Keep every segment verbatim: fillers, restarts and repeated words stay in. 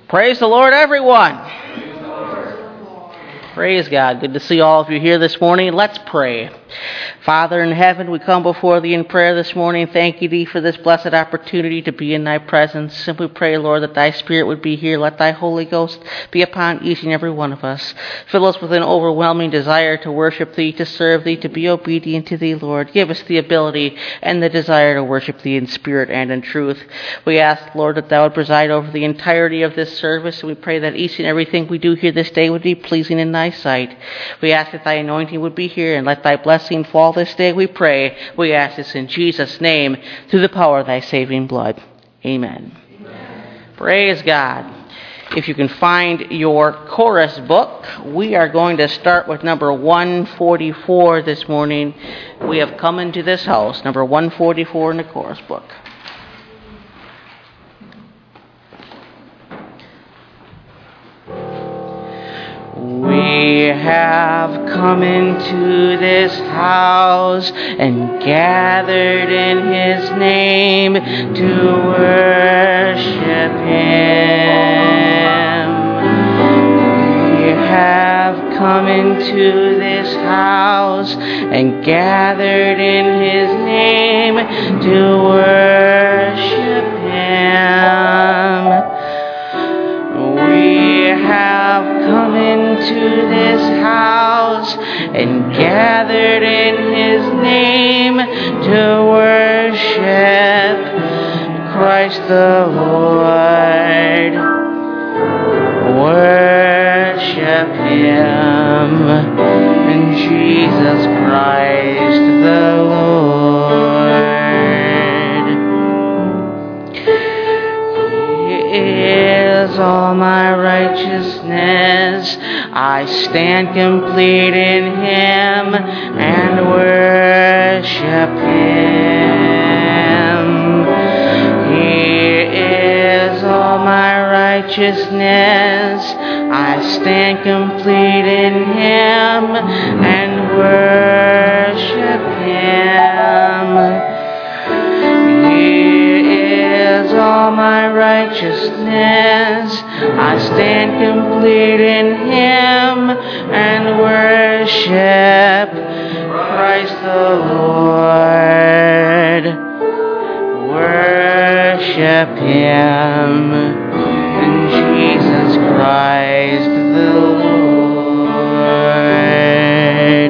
Praise the Lord, everyone. Praise God. Good to see all of you here this morning. Let's pray. Father in heaven, we come before thee in prayer this morning. Thank you, thee, for this blessed opportunity to be in thy presence. Simply pray, Lord, that thy Spirit would be here. Let thy Holy Ghost be upon each and every one of us. Fill us with an overwhelming desire to worship thee, to serve thee, to be obedient to thee, Lord. Give us the ability and the desire to worship thee in spirit and in truth. We ask, Lord, that thou would preside over the entirety of this service, and we pray that each and everything we do here this day would be pleasing in thy sight. We ask that thy anointing would be here, and let thy blessing fall this day, we pray. We ask this in Jesus' name, through the power of thy saving blood. Amen. Amen. Praise God. If you can find your chorus book, we are going to start with number one forty-four this morning. We have come into this house, number one forty-four in the chorus book. We have come into this house and gathered in his name to worship him. We have come into this house and gathered in his name to worship him. We have come into this house and gathered in his name to worship Christ the Lord. Worship him and Jesus Christ the Lord. He is all my righteousness. I stand complete in him and worship him. He is all my righteousness. I stand complete in him and worship him. He is all my righteousness. I stand complete in him and worship Christ the Lord. Worship him and Jesus Christ the Lord.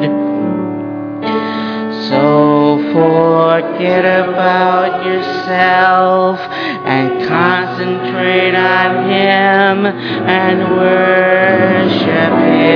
So forget about yourself and concentrate on him and worship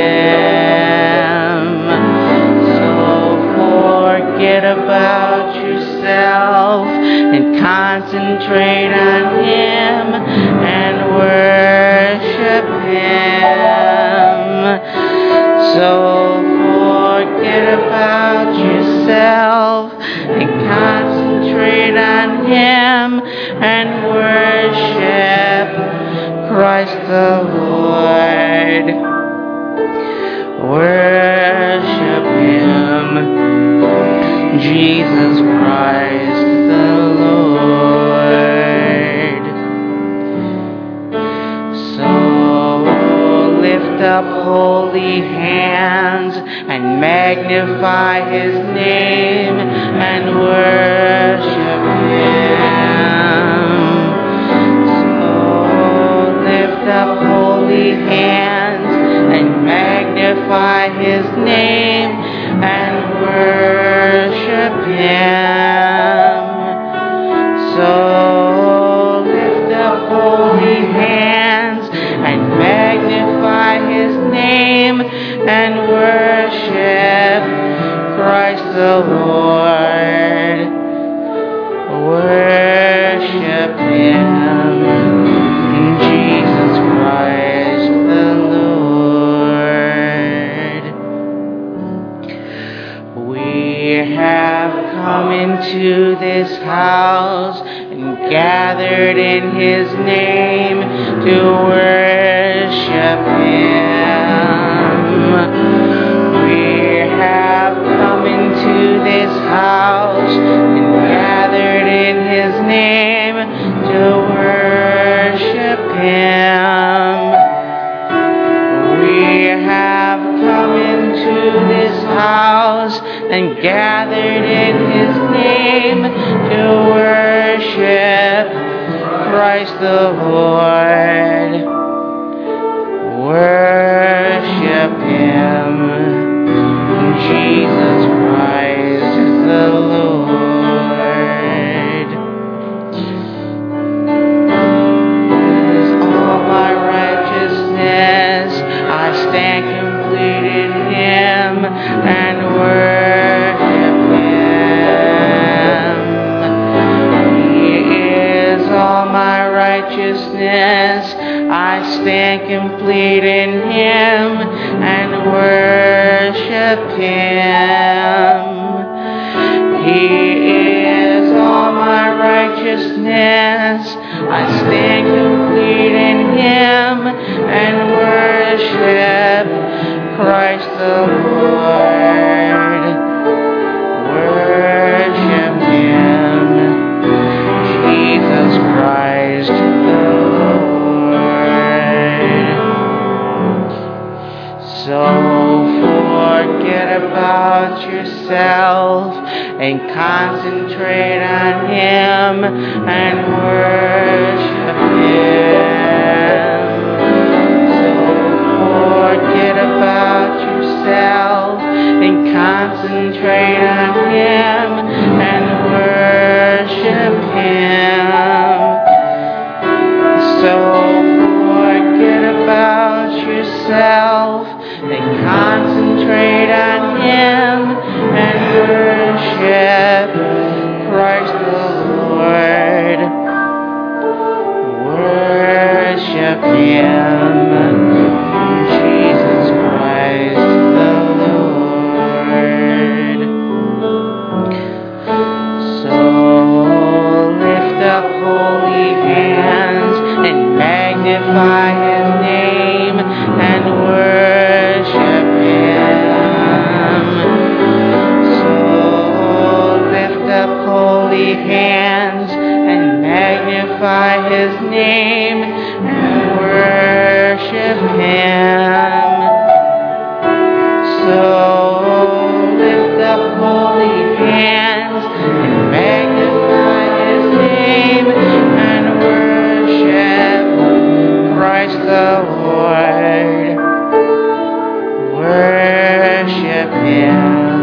him. So forget about yourself and concentrate on him and worship him. So forget about yourself and concentrate on him and worship Christ the Lord. Worship him, Jesus Christ the Lord. So lift up holy hands and magnify his name and worship him. So lift up holy hands and magnify his name and worship him. So lift up holy hands and magnify his name and worship Christ the Lord. Worship him, Jesus Christ the Lord. We have come into this house and gathered in his name to worship him. We have come into this house and gathered in his name to worship him. and gathered in his name to worship Christ the Lord. Worship him, Jesus Christ the Lord. Is all my righteousness, I stand complete in him and worship him. He is all my righteousness, I stand complete in him and worship him. He is all my righteousness, I stand complete in him and worship Christ the Lord. Worship him, Jesus Christ the Lord. So forget about yourself and concentrate on him and worship him. So forget about yourself and concentrate on him and worship him. So forget about yourself and concentrate on him and worship Christ the Lord. Worship him, Jesus Christ the Lord. So lift up holy hands and magnify his name and worship him. So lift up holy hands and magnify his name and worship him. So lift up holy hands and magnify his name and worship Christ the Lord. Worship him,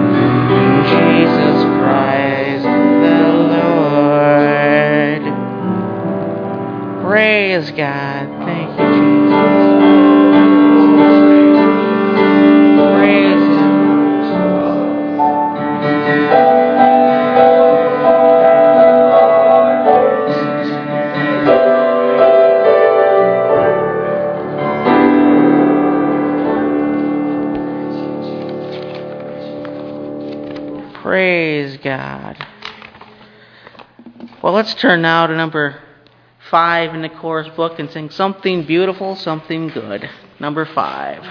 Jesus Christ the Lord. Praise God. Thank you, Jesus. Praise him. Praise God. Well, let's turn now to number five in the chorus book and sing Something Beautiful, Something Good. Number five.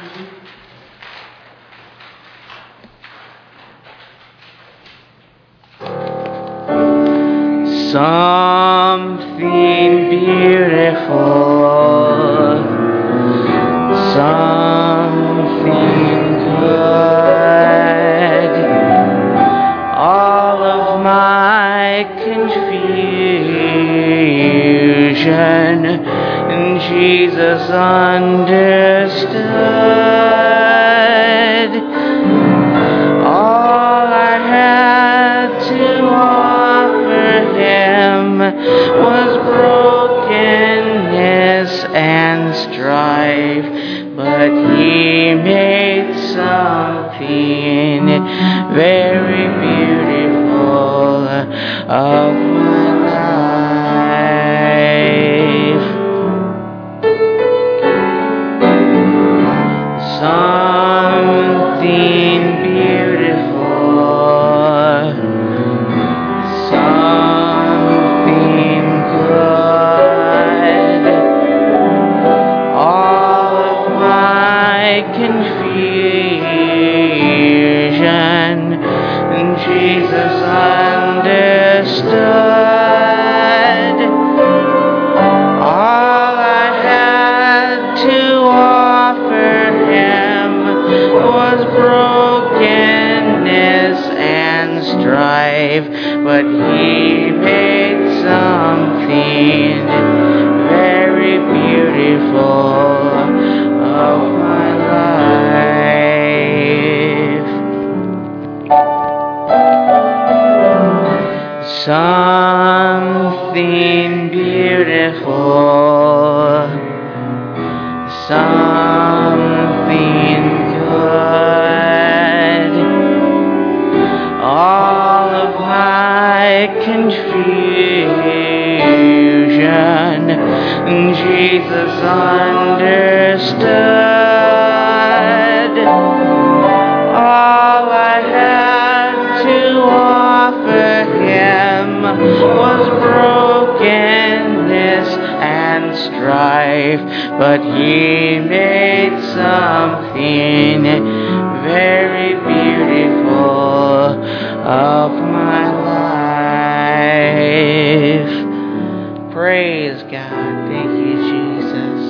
Something beautiful, something good. All of my confusion, Jesus understood. All I had to offer him was brokenness and strife, but he made something very beautiful of my life. Something beautiful, something good. All of my confusion, Jesus understood. All I had to offer him was brokenness something beautiful, something good. All of my confusion, Jesus understood. All I had to offer him was brokenness and strife, but he made something very beautiful of my life. Praise God. Thank you, Jesus.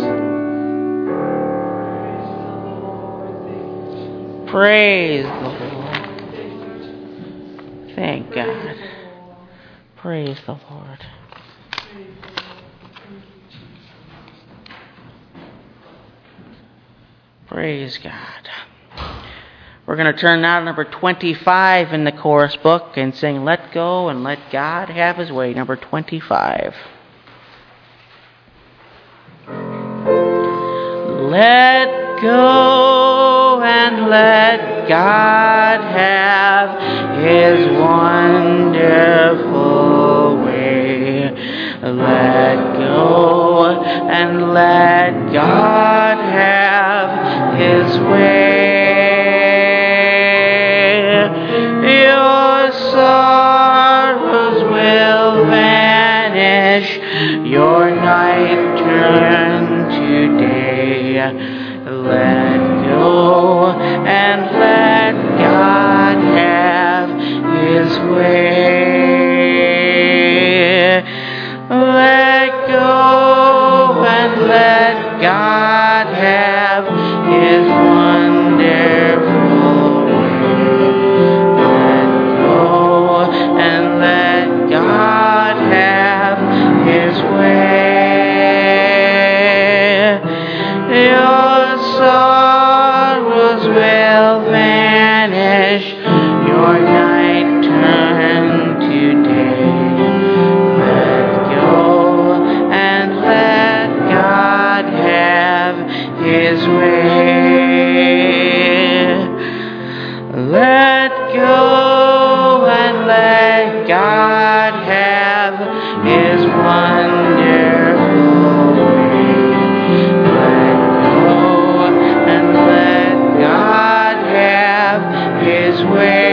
Praise the Lord. Thank God. Praise the Lord. Praise God. We're going to turn now to number twenty-five in the chorus book and sing Let Go and Let God Have His Way, number twenty-five. Let go and let God have his wonderful way. Let go and let God have his way. Your sorrows will vanish, your night turn to day. Let go and let God have his way. Let go and let God have his wonderful way. Let go and let God have his way. Your sorrows will vanish, your night turn to day. Let go and let God have his way. Let go and let God have his wonderful way. Let go and let God have his way.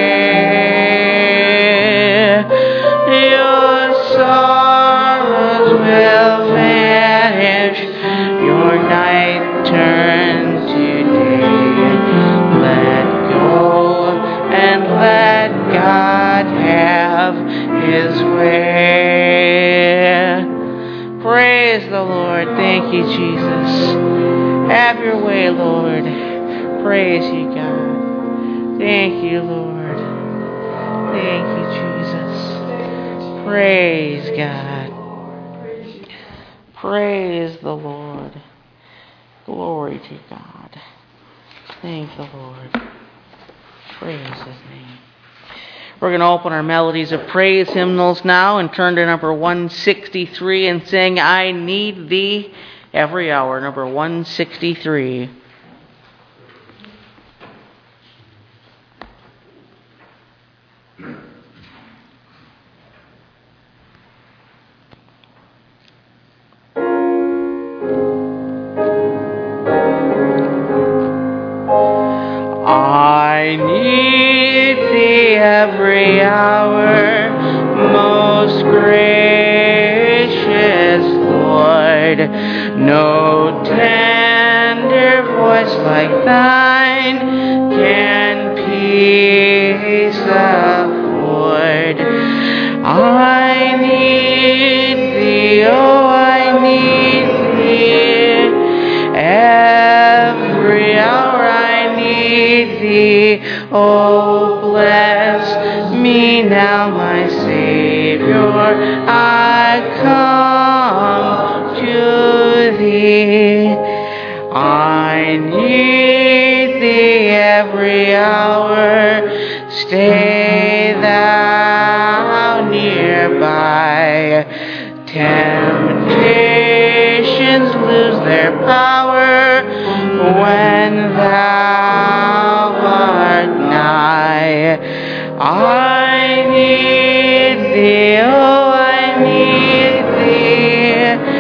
Your sorrows will vanish, your night turn to day. Let go and let God have his way. Praise the Lord. Thank you, Jesus. Have your way, Lord. Praise you, God. Thank you, Lord. Thank you, Jesus. Praise God. Praise the Lord. Glory to God. Thank the Lord. Praise his name. We're going to open our melodies of praise hymnals now and turn to number one sixty-three and sing I Need Thee Every Hour, number one sixty-three. I need thee every hour, most gracious Lord. No tender voice like thine can peace afford. I need thee, oh, I need thee every hour. I need thee, oh, bless me now, my Savior. I come to thee. I need thee every hour. Stay thou nearby. their power when thou art nigh. I need thee, oh, I need thee.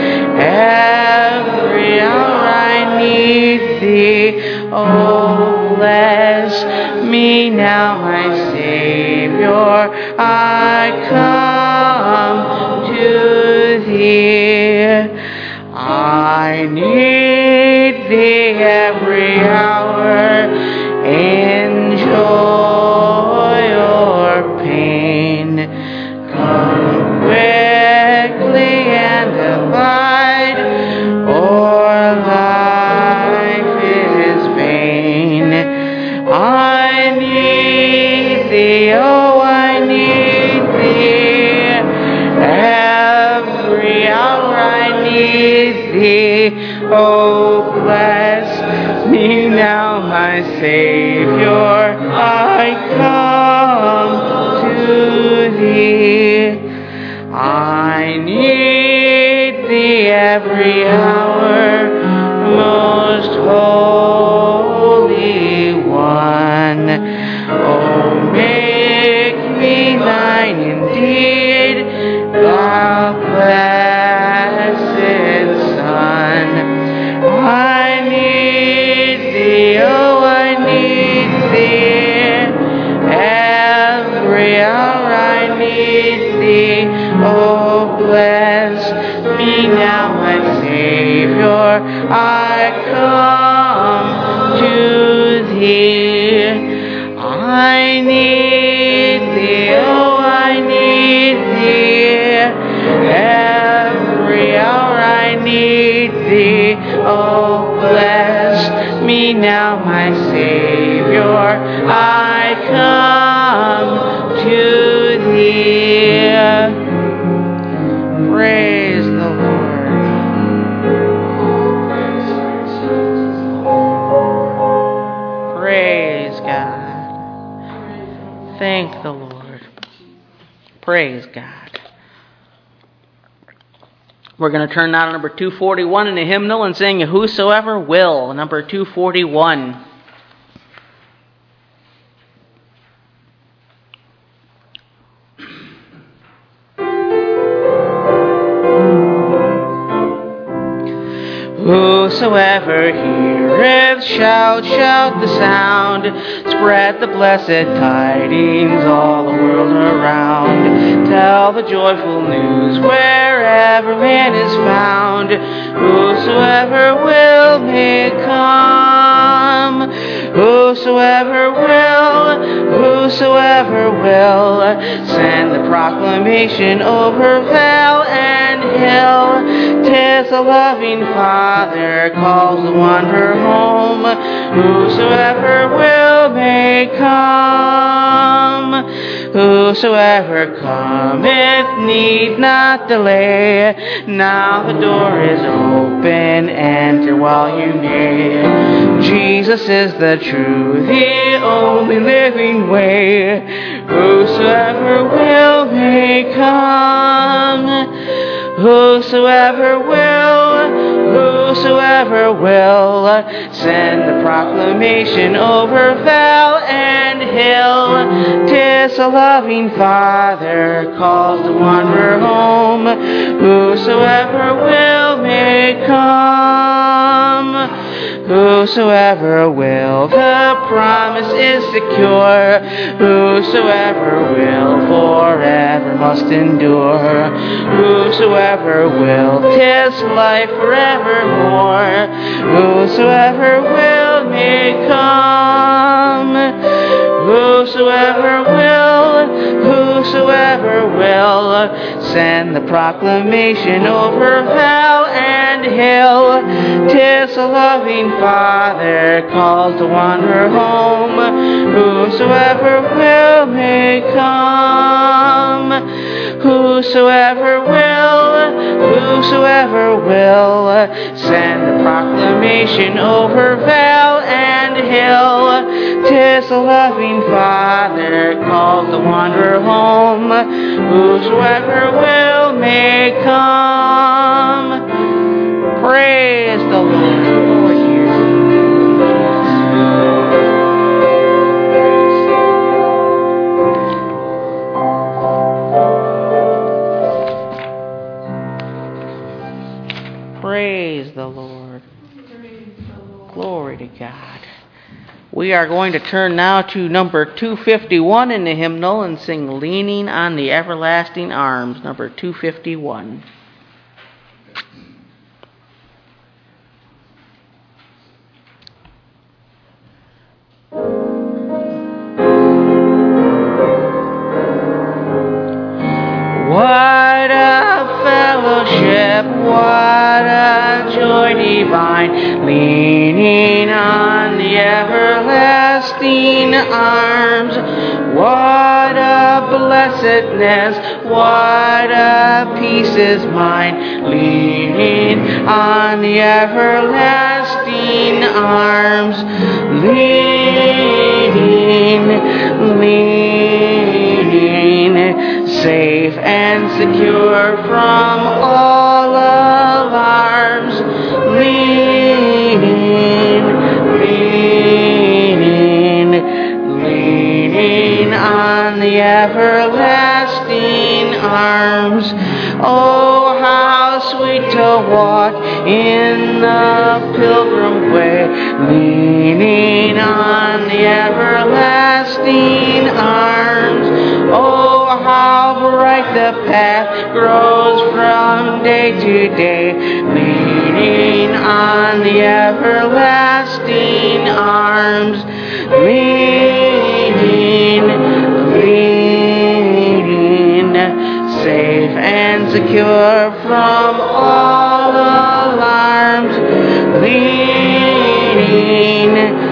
Every hour I need thee. Oh, bless me now, my Savior. I come to thee. I need thee every hour in joy or pain. Come quickly and abide, or life is vain. I need thee, oh, I need thee. Every hour I need thee. Oh, bless me now, my Savior. I come to thee. I need thee every hour, most holy one. Oh, make me thine indeed, thou blessed Son. I need thee, oh, I need thee. Every hour I need thee. Oh, bless me now, my Savior. I come to thee. I need thee, oh, I need thee. Every hour I need thee. Oh, bless me now, my Savior. I come to thee. Praise the Lord. Praise God. Thank the Lord. Praise God. We're going to turn now to number two forty-one in the hymnal and sing Whosoever Will, number two forty-one. Whosoever heareth, shout, shout the sound, spread the blessed tidings all the world around. Tell the joyful news wherever man is found. Whosoever will may come. Whosoever will, whosoever will, send the proclamation over vale and hill. 'Tis a loving Father calls the wanderer home. Whosoever will may come. Whosoever cometh need not delay. Now the door is open, enter while you may. Jesus is the true, the only living way. Whosoever will may come. Whosoever will, whosoever will, send the proclamation over vale and hill. 'Tis a loving Father calls the wanderer home. Whosoever will may come. Whosoever will, the promise is secure. Whosoever will, forever must endure. Whosoever will, 'tis life forevermore. Whosoever will may come. Whosoever will, whosoever will, send the proclamation over vale and hill. 'Tis a loving Father calls the wanderer home. Whosoever will may come. Whosoever will, whosoever will, send the proclamation over vale and hill. 'Tis a loving Father calls the wanderer home. Whosoever will may come. Praise the Lord. Lord, hear. Praise the Lord. Glory to God. We are going to turn now to number two fifty-one in the hymnal and sing Leaning on the Everlasting Arms, number two fifty-one. What a fellowship, what a joy divine, leaning on the everlasting arms. What a blessedness, what a peace is mine, leaning on the everlasting arms. Leaning, leaning, safe and secure from all alarms. Leaning, leaning, leaning on the everlasting arms. Oh, how sweet to walk in the pilgrim way, leaning on the everlasting arms. Oh, how bright the path grows from day to day, leaning on the everlasting arms. Leaning, leaning, safe and secure from all alarms. Leaning,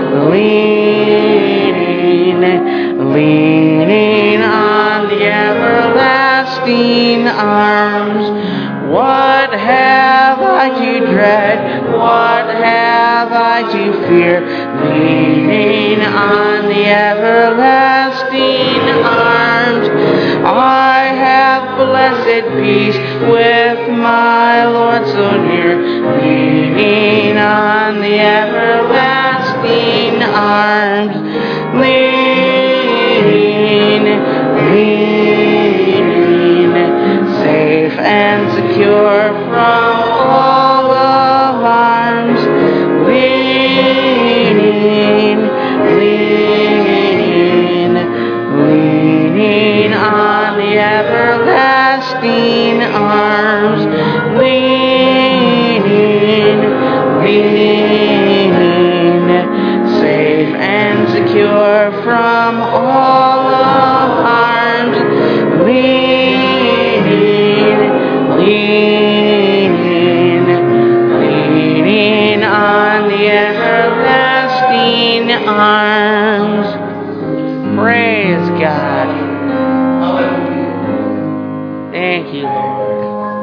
leaning, leaning on the everlasting arms. What have I to dread? What have I to fear? Leaning on the everlasting arms. I have blessed peace with my Lord so near, leaning on the everlasting arms. Leaning, leaning, safe and secure from all alarms. Leaning, leaning, leaning on the everlasting arms. Leaning, leaning, safe and secure from all alarms. Leaning, leaning, leaning on the everlasting arms. Praise God. Thank you, Lord.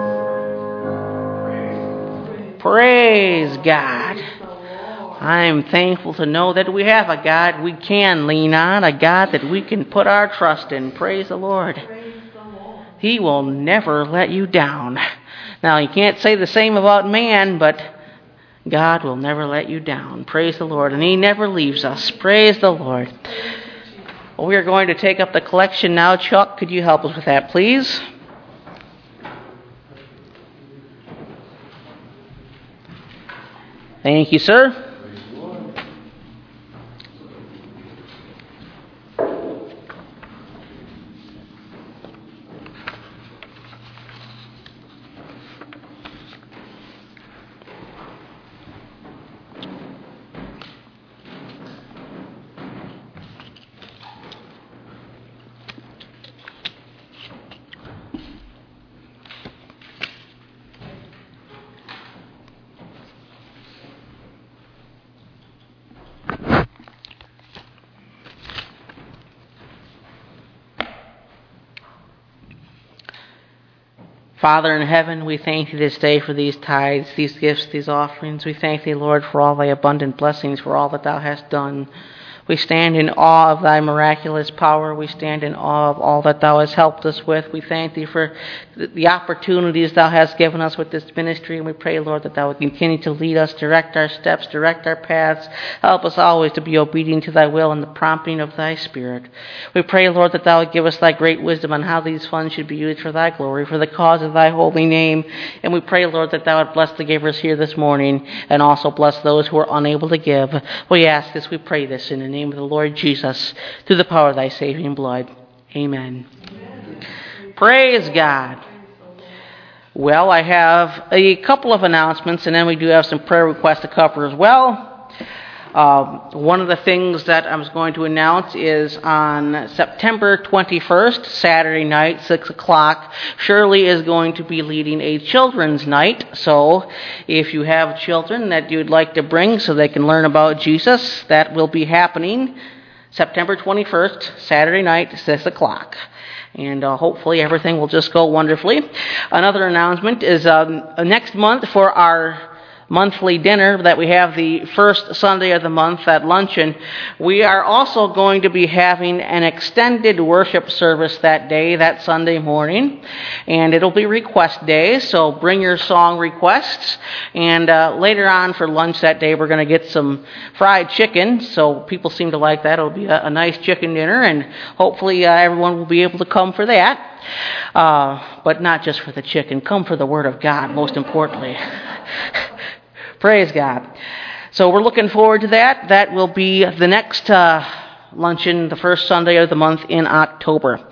Praise God. I'm thankful to know that we have a God we can lean on, a God that we can put our trust in. Praise the Lord. He will never let you down. Now, you can't say the same about man, but God will never let you down. Praise the Lord. And He never leaves us. Praise the Lord. Well, we are going to take up the collection now. Chuck, could you help us with that, please? Thank you, sir. Father in heaven, we thank Thee this day for these tithes, these gifts, these offerings. We thank Thee, Lord, for all Thy abundant blessings, for all that Thou hast done. We stand in awe of thy miraculous power. We stand in awe of all that thou hast helped us with. We thank thee for the opportunities thou hast given us with this ministry. And we pray, Lord, that thou would continue to lead us, direct our steps, direct our paths. Help us always to be obedient to thy will and the prompting of thy Spirit. We pray, Lord, that thou would give us thy great wisdom on how these funds should be used for thy glory, for the cause of thy holy name. And we pray, Lord, that thou would bless the givers here this morning and also bless those who are unable to give. We ask this, we pray this in the name of the Lord Jesus, through the power of thy saving blood. Amen. Amen. Praise God. Well, I have a couple of announcements, and then we do have some prayer requests to cover as well. Uh, one of the things that I was going to announce is on September twenty-first, Saturday night, six o'clock, Shirley is going to be leading a children's night. So if you have children that you'd like to bring so they can learn about Jesus, that will be happening September twenty-first, Saturday night, six o'clock. And uh, hopefully everything will just go wonderfully. Another announcement is um, next month for our monthly dinner that we have the first Sunday of the month at luncheon. We are also going to be having an extended worship service that day, that Sunday morning. And it'll be request day, so bring your song requests. And uh, later on for lunch that day, we're going to get some fried chicken. So people seem to like that. It'll be a, a nice chicken dinner, and hopefully uh, everyone will be able to come for that. Uh, but not just for the chicken. Come for the Word of God, most importantly. Praise God. So we're looking forward to that. That will be the next uh, luncheon, the first Sunday of the month in October.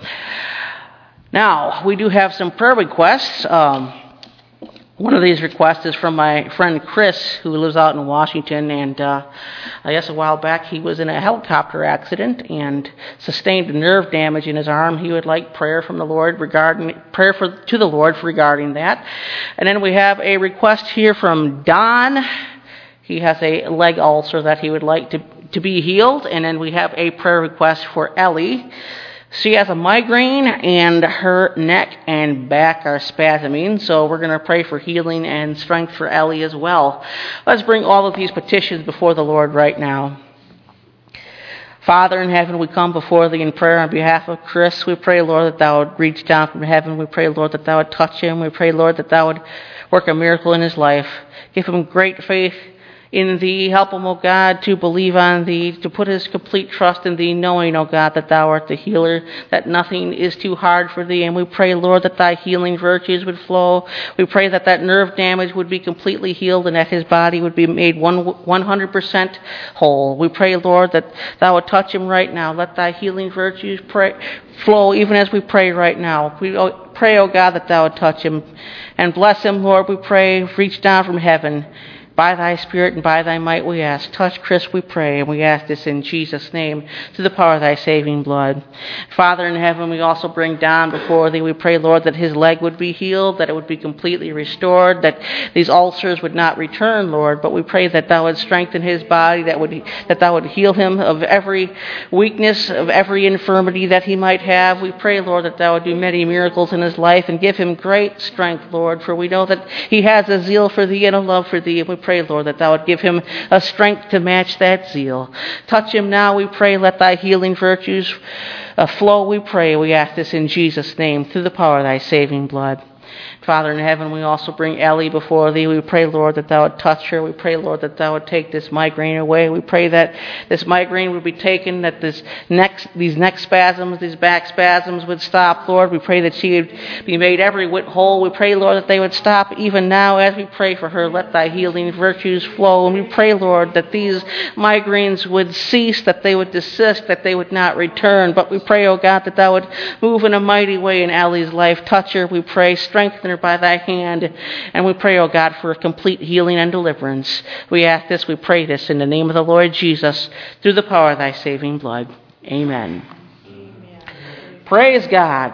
Now, we do have some prayer requests. Um, one of these requests is from my friend Chris, who lives out in Washington, and uh, I guess a while back he was in a helicopter accident and sustained nerve damage in his arm. He would like prayer from the Lord regarding prayer for to the Lord regarding that. And then we have a request here from Don. He has a leg ulcer that he would like to to be healed. And then we have a prayer request for Ellie. She has a migraine, and her neck and back are spasming, so we're going to pray for healing and strength for Ellie as well. Let's bring all of these petitions before the Lord right now. Father in heaven, we come before thee in prayer on behalf of Chris. We pray, Lord, that thou would reach down from heaven. We pray, Lord, that thou would touch him. We pray, Lord, that thou would work a miracle in his life. Give him great faith in thee. Help him, O God, to believe on thee, to put his complete trust in thee, knowing, O God, that thou art the healer, that nothing is too hard for thee. And we pray, Lord, that thy healing virtues would flow. We pray that that nerve damage would be completely healed and that his body would be made one hundred percent whole. We pray, Lord, that thou would touch him right now. Let thy healing virtues pray, flow even as we pray right now. We pray, O God, that thou would touch him and bless him, Lord. We pray, reach down from heaven. By thy Spirit and by thy might we ask. Touch Chris, we pray, and we ask this in Jesus' name, through the power of thy saving blood. Father in heaven, we also bring Don before thee. We pray, Lord, that his leg would be healed, that it would be completely restored, that these ulcers would not return, Lord, but we pray that thou would strengthen his body, that would that thou would heal him of every weakness, of every infirmity that he might have. We pray, Lord, that thou would do many miracles in his life and give him great strength, Lord, for we know that he has a zeal for thee and a love for thee, and we pray, Lord, that thou would give him a strength to match that zeal. Touch him now, we pray. Let thy healing virtues uh, flow, we pray. We ask this in Jesus' name, through the power of thy saving blood. Father in heaven, we also bring Ellie before thee. We pray, Lord, that thou would touch her. We pray, Lord, that thou would take this migraine away. We pray that this migraine would be taken, that this neck, these neck spasms, these back spasms would stop, Lord. We pray that she would be made every whit whole. We pray, Lord, that they would stop even now as we pray for her. Let thy healing virtues flow. And we pray, Lord, that these migraines would cease, that they would desist, that they would not return. But we pray, O God, that thou would move in a mighty way in Ellie's life. Touch her, we pray. Strengthen her by thy hand. And we pray, O God, for a complete healing and deliverance. We ask this, we pray this in the name of the Lord Jesus, through the power of thy saving blood. Amen. Amen. Praise God.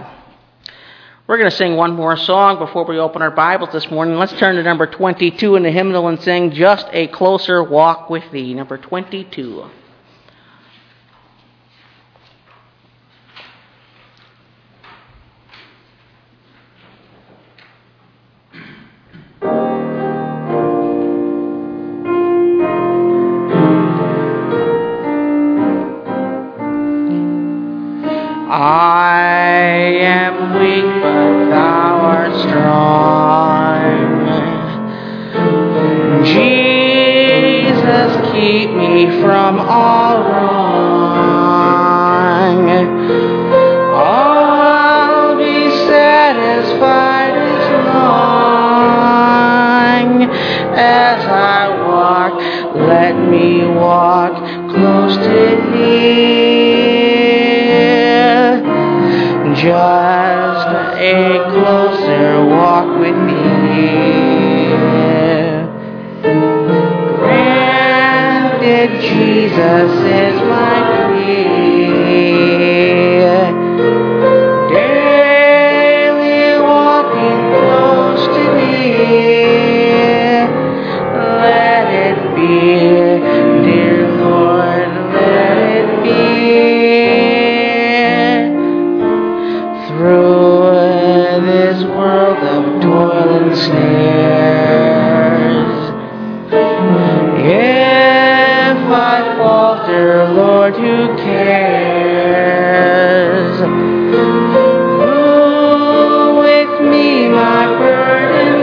We're going to sing one more song before we open our Bibles this morning. Let's turn to number twenty-two in the hymnal and sing Just a Closer Walk with Thee. Number twenty-two. I am weak, but thou art strong. Jesus, keep me from all wrong. I'll be satisfied as long as I walk. Let me walk close to thee. Just a closer walk with thee. Granted, Jesus is my plea. Daily walking close to thee. Let it be, dear Lord, let it be. Through this world of toil and snares, if I falter, Lord, who cares? Who with me my burden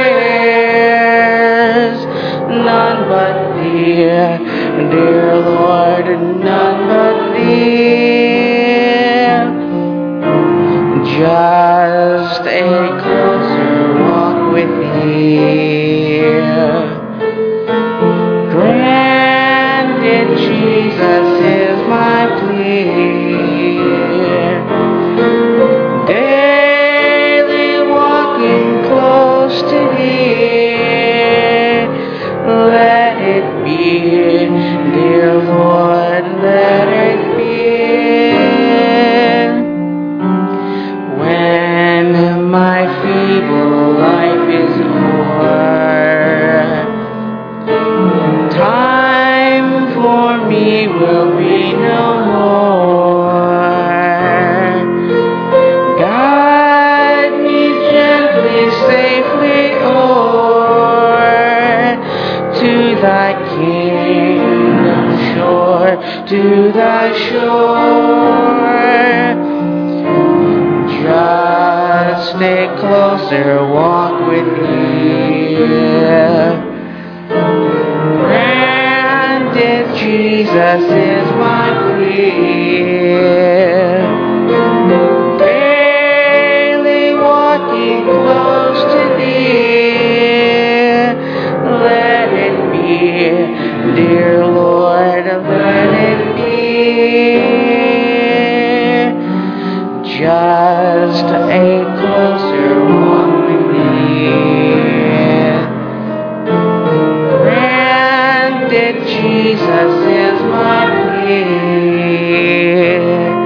shares? None but thee, dear Lord, none but thee. Just a closer walk with thee. Granted, Jesus is my plea. Daily walking close to thee. Let it be, dear Lord, let it be. When my feeble life is o'er, time for me will be no more. Guide me gently, safely o'er to thy kingdom shore, to thy shore. Just a closer walk with thee. Granted, Jesus is my plea. Daily walking close to thee. Let it be, dear Lord, let it be. Just a closer walk with thee. Granted, Jesus is my plea.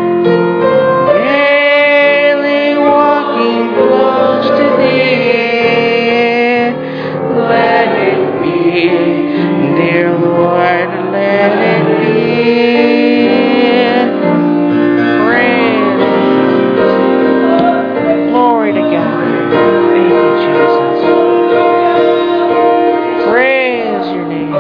Daily walking close to thee. Let it be, dear Lord, let it be. Glory to God. Thank you, Jesus. Praise your name.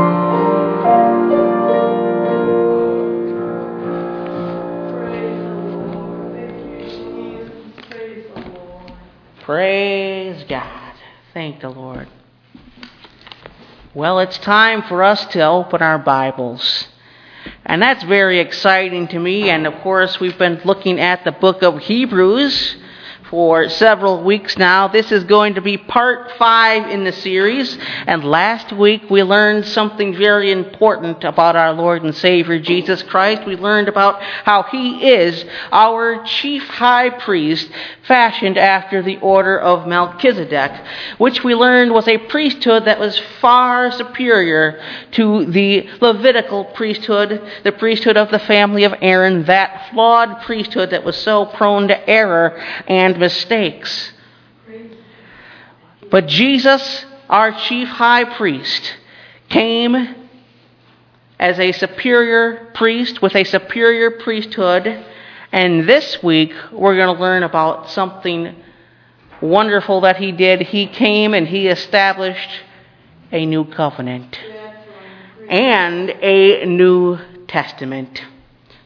Praise God. Thank the Lord. Well, it's time for us to open our Bibles. And that's very exciting to me. And of course, we've been looking at the book of Hebrews for several weeks now. This is going to be part five in the series. And last week we learned something very important about our Lord and Savior Jesus Christ. We learned about how He is our chief high priest, fashioned after the order of Melchizedek, which we learned was a priesthood that was far superior to the Levitical priesthood, the priesthood of the family of Aaron, that flawed priesthood that was so prone to error and mistakes. But Jesus, our chief high priest, came as a superior priest with a superior priesthood. And this week, we're going to learn about something wonderful that He did. He came and He established a new covenant and a new testament.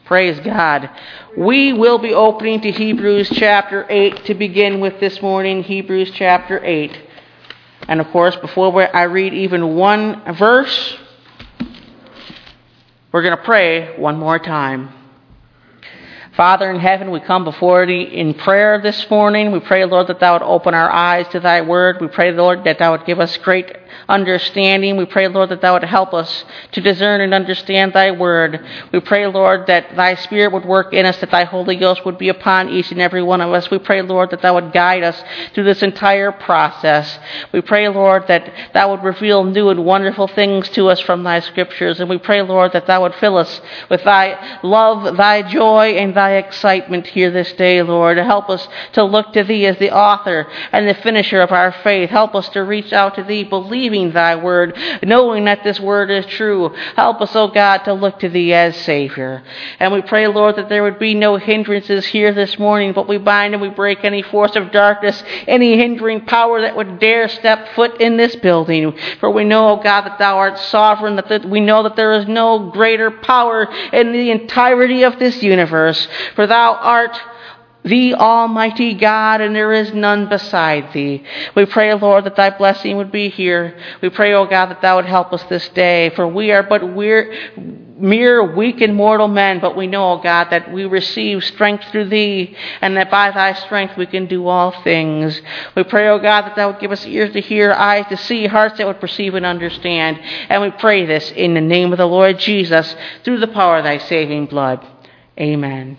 Praise God. We will be opening to Hebrews chapter eight to begin with this morning, Hebrews chapter eight. And of course, before I read even one verse, we're going to pray one more time. Father in heaven, we come before thee in prayer this morning. We pray, Lord, that thou would open our eyes to thy word. We pray, Lord, that thou would give us great understanding. We pray, Lord, that thou would help us to discern and understand thy word. We pray, Lord, that thy Spirit would work in us, that thy Holy Ghost would be upon each and every one of us. We pray, Lord, that thou would guide us through this entire process. We pray, Lord, that thou would reveal new and wonderful things to us from thy scriptures. And we pray, Lord, that thou would fill us with thy love, thy joy, and thy excitement here this day, Lord. Help us to look to thee as the author and the finisher of our faith. Help us to reach out to thee, believing thy word, knowing that this word is true. Help us, O God, to look to thee as Savior. And we pray, Lord, that there would be no hindrances here this morning, but we bind and we break any force of darkness, any hindering power that would dare step foot in this building. For we know, O God, that thou art sovereign, that th- we know that there is no greater power in the entirety of this universe. For thou art the Almighty God, and there is none beside thee. We pray, Lord, that thy blessing would be here. We pray, O God, that thou would help us this day, for we are but we're mere weak and mortal men, but we know, O God, that we receive strength through thee, and that by thy strength we can do all things. We pray, O God, that thou would give us ears to hear, eyes to see, hearts that would perceive and understand. And we pray this in the name of the Lord Jesus, through the power of thy saving blood. Amen.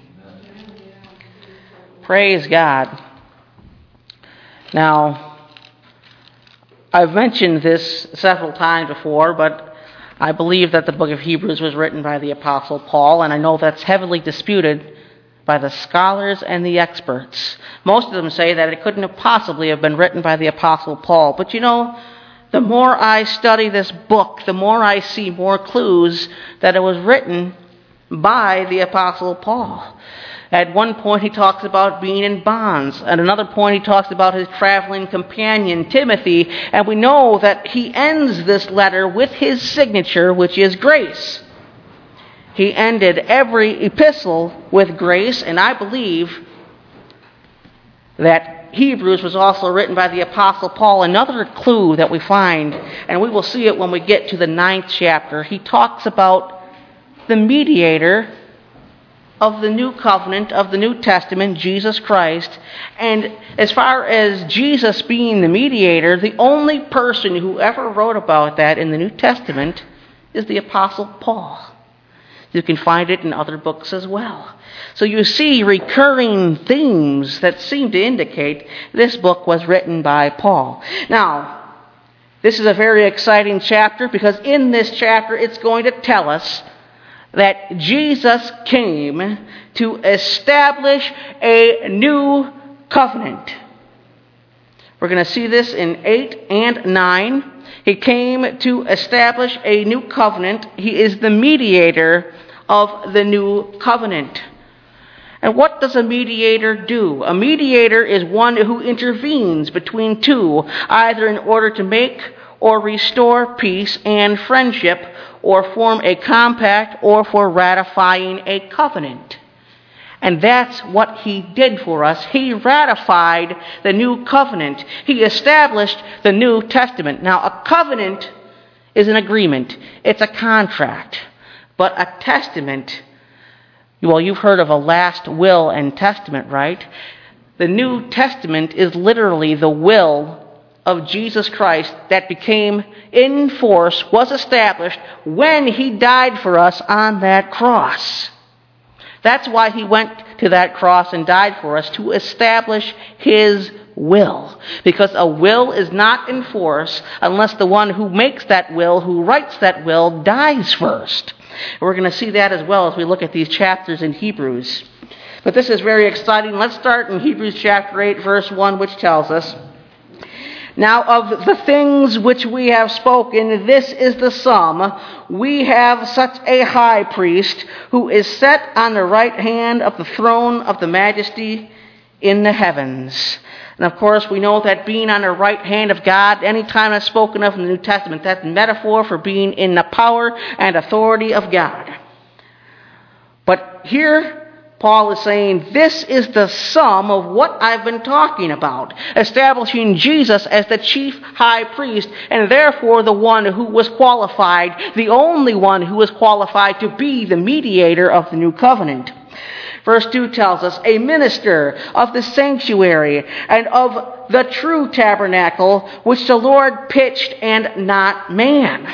Praise God. Now, I've mentioned this several times before, but I believe that the book of Hebrews was written by the Apostle Paul, and I know that's heavily disputed by the scholars and the experts. Most of them say that it couldn't have possibly have been written by the Apostle Paul. But you know, the more I study this book, the more I see more clues that it was written by the Apostle Paul. At one point he talks about being in bonds. At another point he talks about his traveling companion, Timothy. And we know that he ends this letter with his signature, which is grace. He ended every epistle with grace, and I believe that Hebrews was also written by the Apostle Paul. Another clue that we find, and we will see it when we get to the ninth chapter, he talks about the mediator of the new covenant, of the New Testament, Jesus Christ. And as far as Jesus being the mediator, the only person who ever wrote about that in the New Testament is the Apostle Paul. You can find it in other books as well. So you see recurring themes that seem to indicate this book was written by Paul. Now, this is a very exciting chapter, because in this chapter it's going to tell us that Jesus came to establish a new covenant. We're going to see this in eight and nine. He came to establish a new covenant. He is the mediator of the new covenant. And what does a mediator do? A mediator is one who intervenes between two, either in order to make or restore peace and friendship, or form a compact, or for ratifying a covenant. And that's what he did for us. He ratified the new covenant. He established the New Testament. Now, a covenant is an agreement. It's a contract. But a testament, well, you've heard of a last will and testament, right? The New Testament is literally the will of Jesus Christ that became in force, was established when he died for us on that cross. That's why he went to that cross and died for us, to establish his will. Because a will is not in force unless the one who makes that will, who writes that will, dies first. And we're going to see that as well as we look at these chapters in Hebrews. But this is very exciting. Let's start in Hebrews chapter eight, verse one, which tells us, "Now of the things which we have spoken, this is the sum. We have such a high priest who is set on the right hand of the throne of the majesty in the heavens." And of course, we know that being on the right hand of God, anytime that's spoken of in the New Testament, that's a metaphor for being in the power and authority of God. But here, Paul is saying this is the sum of what I've been talking about, establishing Jesus as the chief high priest and therefore the one who was qualified, the only one who was qualified to be the mediator of the new covenant. Verse two tells us, a minister of the sanctuary and of the true tabernacle, which the Lord pitched and not man.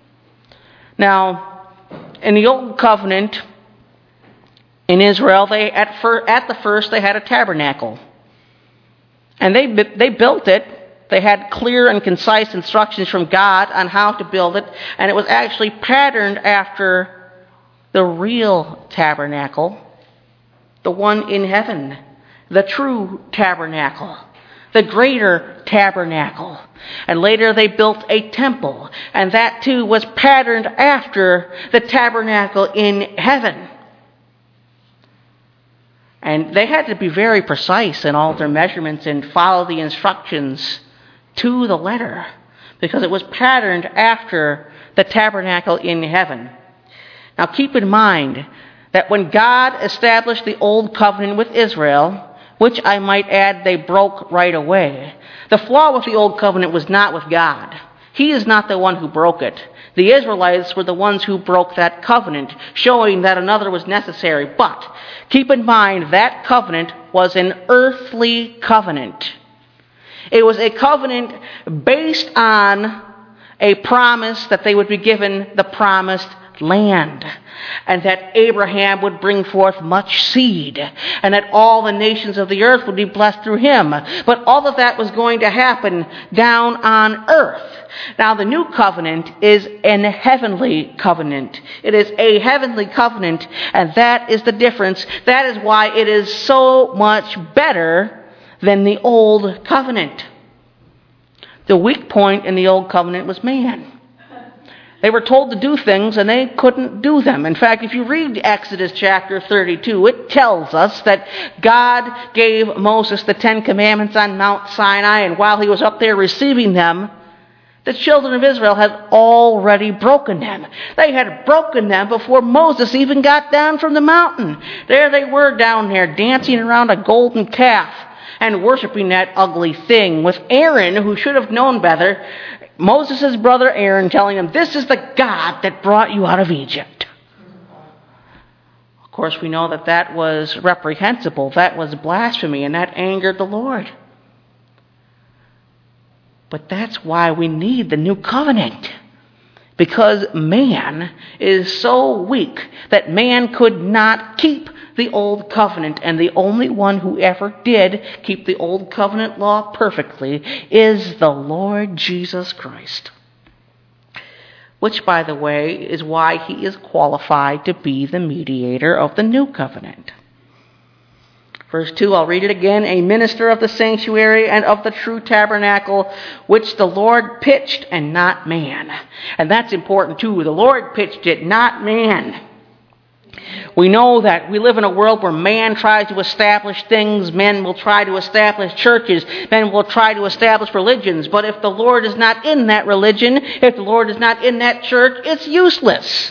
Now, in the old covenant, in Israel, they at, fir- at the first they had a tabernacle. And they they built it. They had clear and concise instructions from God on how to build it. And it was actually patterned after the real tabernacle, the one in heaven, the true tabernacle, the greater tabernacle. And later they built a temple. And that too was patterned after the tabernacle in heaven. And they had to be very precise in all their measurements and follow the instructions to the letter, because it was patterned after the tabernacle in heaven. Now keep in mind that when God established the old covenant with Israel, which I might add they broke right away, the flaw with the old covenant was not with God. He is not the one who broke it. The Israelites were the ones who broke that covenant, showing that another was necessary. But keep in mind that covenant was an earthly covenant. It was a covenant based on a promise that they would be given the promised land, and that Abraham would bring forth much seed, and that all the nations of the earth would be blessed through him. But all of that was going to happen down on earth. Now the new covenant is an heavenly covenant. It is a heavenly covenant, and that is the difference. That is why it is so much better than the old covenant. The weak point in the old covenant was man. They were told to do things and they couldn't do them. In fact, if you read Exodus chapter thirty-two, it tells us that God gave Moses the Ten Commandments on Mount Sinai, and while he was up there receiving them, the children of Israel had already broken them. They had broken them before Moses even got down from the mountain. There they were down there dancing around a golden calf and worshiping that ugly thing, with Aaron, who should have known better, Moses' brother Aaron, telling him, "This is the God that brought you out of Egypt." Of course, we know that that was reprehensible. That was blasphemy, and that angered the Lord. But that's why we need the new covenant. Because man is so weak that man could not keep the old covenant. And the only one who ever did keep the old covenant law perfectly is the Lord Jesus Christ. Which, by the way, is why he is qualified to be the mediator of the new covenant. Verse two, I'll read it again. A minister of the sanctuary and of the true tabernacle, which the Lord pitched and not man. And that's important too. The Lord pitched it, not man. We know that we live in a world where man tries to establish things. Men will try to establish churches. Men will try to establish religions. But if the Lord is not in that religion, if the Lord is not in that church, it's useless.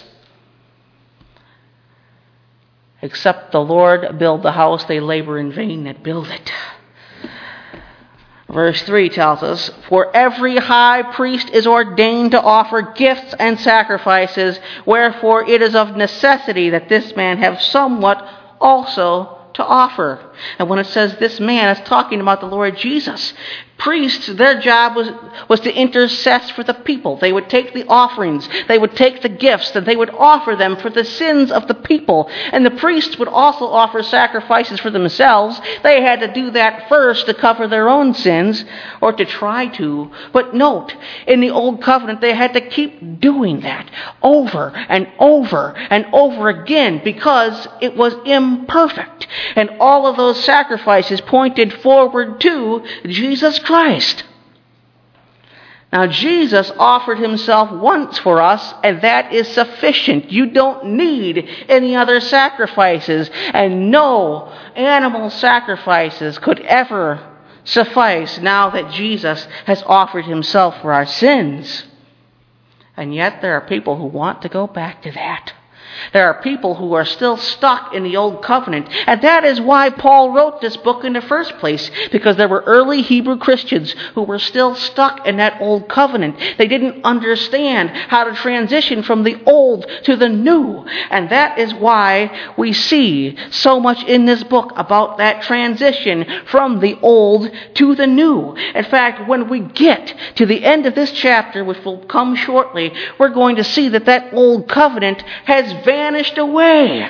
Except the Lord build the house, they labor in vain that build it. Verse three tells us, "For every high priest is ordained to offer gifts and sacrifices, wherefore it is of necessity that this man have somewhat also to offer." And when it says this man, it's talking about the Lord Jesus. Priests, their job was, was to intercess for the people. They would take the offerings, they would take the gifts, and they would offer them for the sins of the people. And the priests would also offer sacrifices for themselves. They had to do that first to cover their own sins, or to try to. But note, in the Old Covenant, they had to keep doing that over and over and over again because it was imperfect. And all of those sacrifices pointed forward to Jesus Christ. Now, Jesus offered himself once for us, and that is sufficient. You don't need any other sacrifices, and no animal sacrifices could ever suffice now that Jesus has offered himself for our sins. And yet there are people who want to go back to that. There are people who are still stuck in the old covenant. And that is why Paul wrote this book in the first place, because there were early Hebrew Christians who were still stuck in that old covenant. They didn't understand how to transition from the old to the new. And that is why we see so much in this book about that transition from the old to the new. In fact, when we get to the end of this chapter, which will come shortly, we're going to see that that old covenant has vanished away.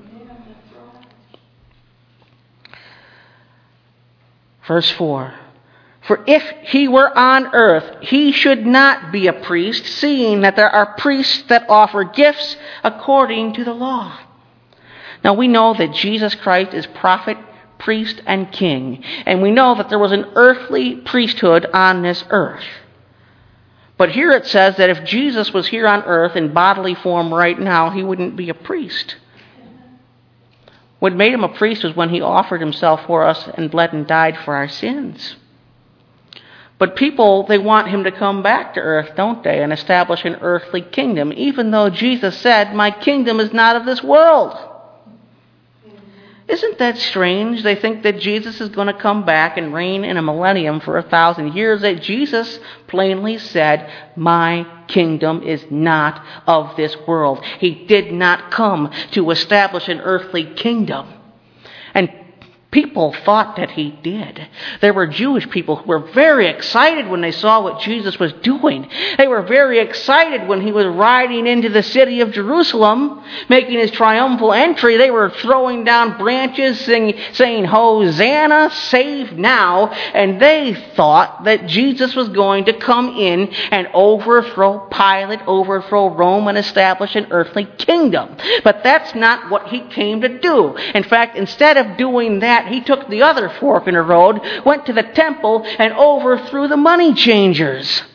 Verse four. For if he were on earth, he should not be a priest, seeing that there are priests that offer gifts according to the law. Now we know that Jesus Christ is prophet, priest, and king. And we know that there was an earthly priesthood on this earth. But here it says that if Jesus was here on earth in bodily form right now, he wouldn't be a priest. What made him a priest was when he offered himself for us and bled and died for our sins. But people, they want him to come back to earth, don't they, and establish an earthly kingdom, even though Jesus said, "My kingdom is not of this world." Isn't that strange? They think that Jesus is going to come back and reign in a millennium for a thousand years. That Jesus plainly said, "My kingdom is not of this world." He did not come to establish an earthly kingdom. And people thought that he did. There were Jewish people who were very excited when they saw what Jesus was doing. They were very excited when he was riding into the city of Jerusalem, making his triumphal entry. They were throwing down branches, sing, saying, "Hosanna, save now." And they thought that Jesus was going to come in and overthrow Pilate, overthrow Rome, and establish an earthly kingdom. But that's not what he came to do. In fact, instead of doing that, he took the other fork in the road, went to the temple, and overthrew the money changers.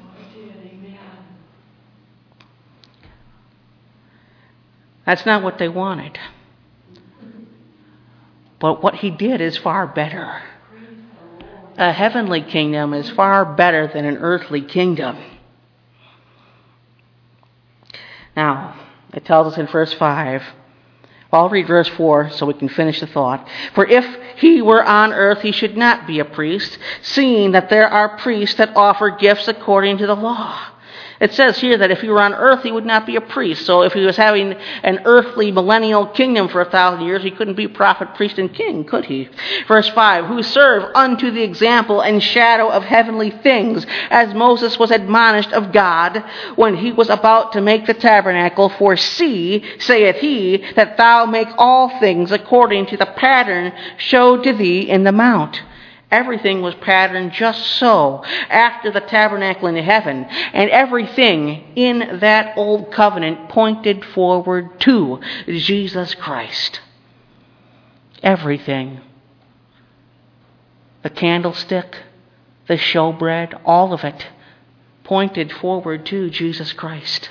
That's not what they wanted. But what he did is far better. A heavenly kingdom is far better than an earthly kingdom. Now, it tells us in verse five, I'll read verse four so we can finish the thought. For if he were on earth, he should not be a priest, seeing that there are priests that offer gifts according to the law. It says here that if he were on earth, he would not be a priest. So if he was having an earthly millennial kingdom for a thousand years, he couldn't be prophet, priest, and king, could he? Verse five, who serve unto the example and shadow of heavenly things, as Moses was admonished of God when he was about to make the tabernacle. For see, saith he, that thou make all things according to the pattern showed to thee in the mount. Everything was patterned just so after the tabernacle in heaven. And everything in that old covenant pointed forward to Jesus Christ. Everything. The candlestick, the showbread, all of it pointed forward to Jesus Christ.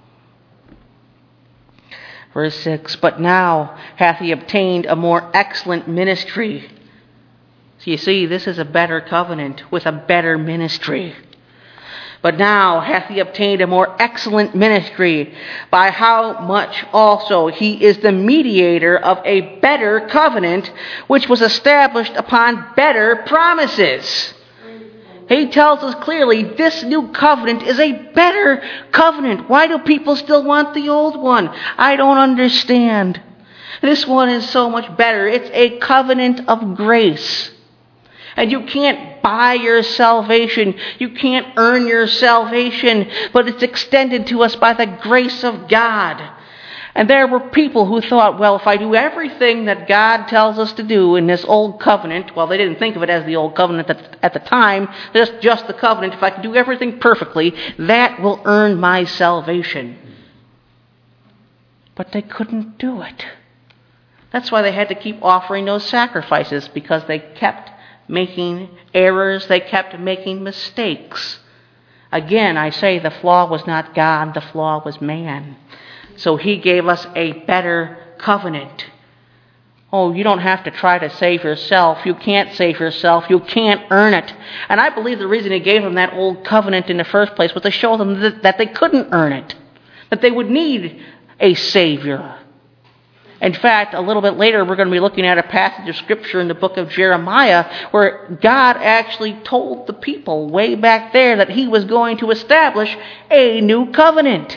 Verse six, but now hath he obtained a more excellent ministry. You see, this is a better covenant with a better ministry. But now hath he obtained a more excellent ministry, by how much also he is the mediator of a better covenant, which was established upon better promises. He tells us clearly this new covenant is a better covenant. Why do people still want the old one? I don't understand. This one is so much better. It's a covenant of grace. And you can't buy your salvation. You can't earn your salvation. But it's extended to us by the grace of God. And there were people who thought, well, if I do everything that God tells us to do in this old covenant, well, they didn't think of it as the old covenant at the time, just, just the covenant. If I can do everything perfectly, that will earn my salvation. But they couldn't do it. That's why they had to keep offering those sacrifices, because they kept making errors, they kept making mistakes. Again, I say the flaw was not God, the flaw was man. So he gave us a better covenant. Oh, you don't have to try to save yourself. You can't save yourself. You can't earn it. And I believe the reason he gave them that old covenant in the first place was to show them that, that they couldn't earn it. That they would need a Savior. In fact, a little bit later, we're going to be looking at a passage of Scripture in the book of Jeremiah where God actually told the people way back there that He was going to establish a new covenant.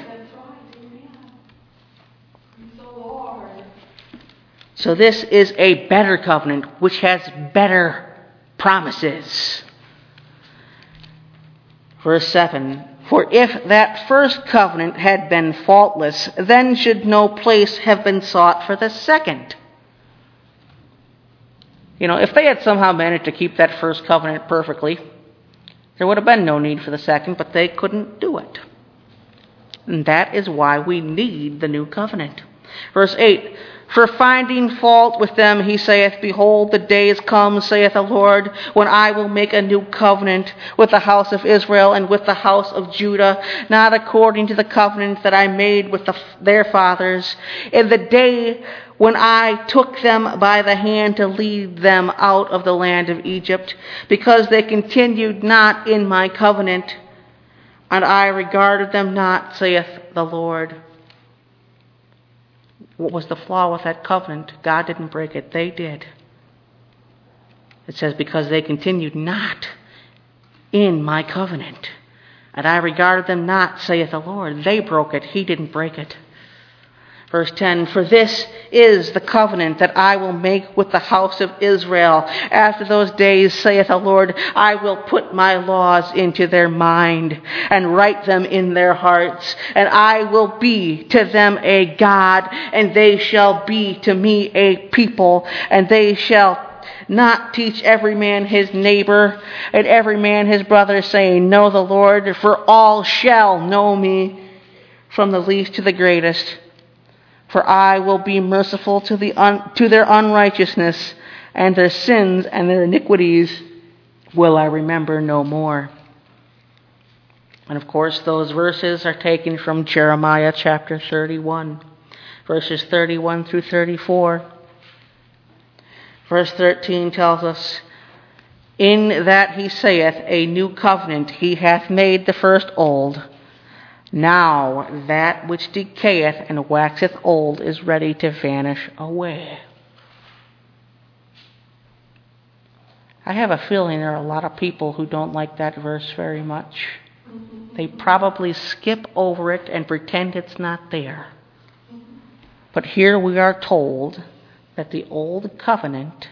So this is a better covenant, which has better promises. Verse seven, for if that first covenant had been faultless, then should no place have been sought for the second. You know, if they had somehow managed to keep that first covenant perfectly, there would have been no need for the second, but they couldn't do it. And that is why we need the new covenant. Verse eight, for finding fault with them, he saith, behold, the days come, saith the Lord, when I will make a new covenant with the house of Israel and with the house of Judah, not according to the covenant that I made with the, their fathers, in the day when I took them by the hand to lead them out of the land of Egypt, because they continued not in my covenant, and I regarded them not, saith the Lord. What was the flaw with that covenant? God didn't break it. They did. It says, because they continued not in my covenant. And I regarded them not, saith the Lord. They broke it. He didn't break it. Verse ten, for this is the covenant that I will make with the house of Israel. After those days, saith the Lord, I will put my laws into their mind and write them in their hearts. And I will be to them a God, and they shall be to me a people. And they shall not teach every man his neighbor and every man his brother, saying, know the Lord, for all shall know me, from the least to the greatest. For I will be merciful to the un, to their unrighteousness, and their sins and their iniquities will I remember no more. And of course, those verses are taken from Jeremiah chapter thirty-one, verses thirty-one through thirty-four. Verse thirteen tells us, in that he saith, a new covenant he hath made the first old. Now that which decayeth and waxeth old is ready to vanish away. I have a feeling there are a lot of people who don't like that verse very much. They probably skip over it and pretend it's not there. But here we are told that the old covenant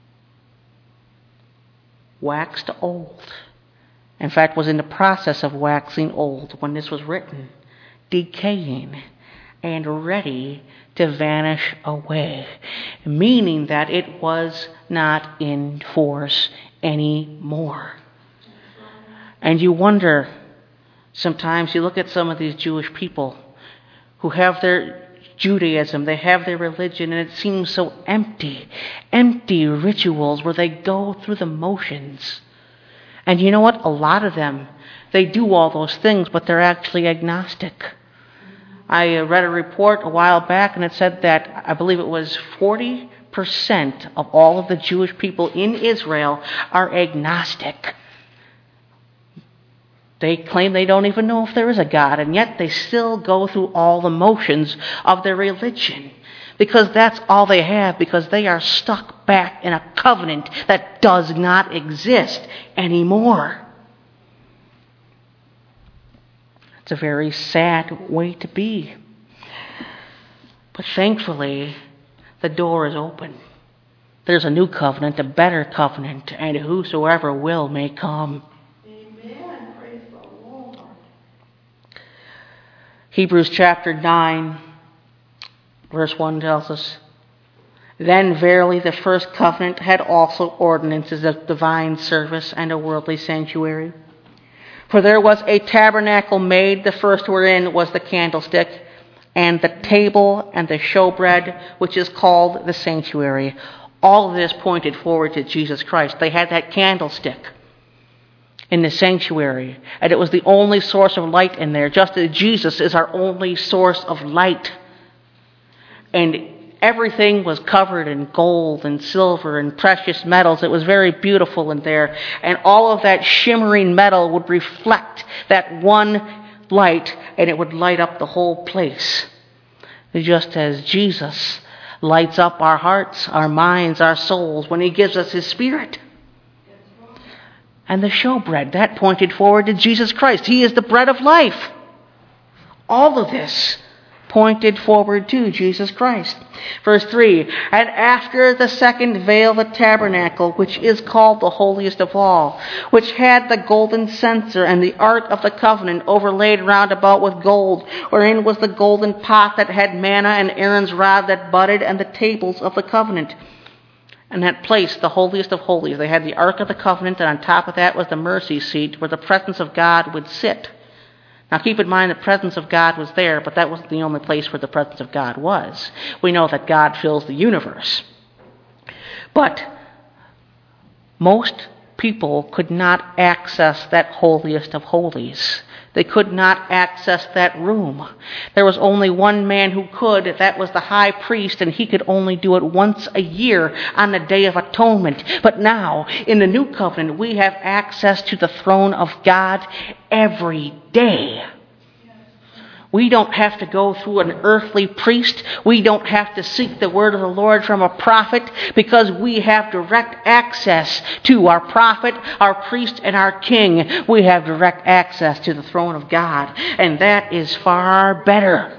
waxed old. In fact, was in the process of waxing old when this was written, decaying and ready to vanish away, meaning that it was not in force anymore. And you wonder, sometimes you look at some of these Jewish people who have their Judaism, they have their religion, and it seems so empty, empty rituals where they go through the motions. And you know what? A lot of them, they do all those things, but they're actually agnostic. I read a report a while back, and it said that, I believe it was forty percent of all of the Jewish people in Israel are agnostic. They claim they don't even know if there is a God, and yet they still go through all the motions of their religion. Because that's all they have, because they are stuck back in a covenant that does not exist anymore. It's a very sad way to be. But thankfully, the door is open. There's a new covenant, a better covenant, and whosoever will may come. Amen. Praise the Lord. Hebrews chapter nine. Verse one tells us, then verily the first covenant had also ordinances of divine service and a worldly sanctuary. For there was a tabernacle made, the first wherein was the candlestick, and the table and the showbread, which is called the sanctuary. All of this pointed forward to Jesus Christ. They had that candlestick in the sanctuary, and it was the only source of light in there, just as Jesus is our only source of light. And everything was covered in gold and silver and precious metals. It was very beautiful in there. And all of that shimmering metal would reflect that one light, and it would light up the whole place. just as Jesus lights up our hearts, our minds, our souls when he gives us his Spirit. And the showbread, that pointed forward to Jesus Christ. He is the bread of life. All of this pointed forward to Jesus Christ. Verse three, and after the second veil, the tabernacle, which is called the holiest of all, which had the golden censer and the ark of the covenant overlaid round about with gold, wherein was the golden pot that had manna and Aaron's rod that budded and the tables of the covenant. And that place, the holiest of holies, they had the ark of the covenant, and on top of that was the mercy seat where the presence of God would sit. Now keep in mind the presence of God was there, but that wasn't the only place where the presence of God was. We know that God fills the universe. But most people could not access that holiest of holies. They could not access that room. There was only one man who could. That was the high priest, and he could only do it once a year on the Day of Atonement. But now, in the New Covenant, we have access to the throne of God every day. We don't have to go through an earthly priest. We don't have to seek the word of the Lord from a prophet, because we have direct access to our prophet, our priest, and our king. We have direct access to the throne of God, and that is far better.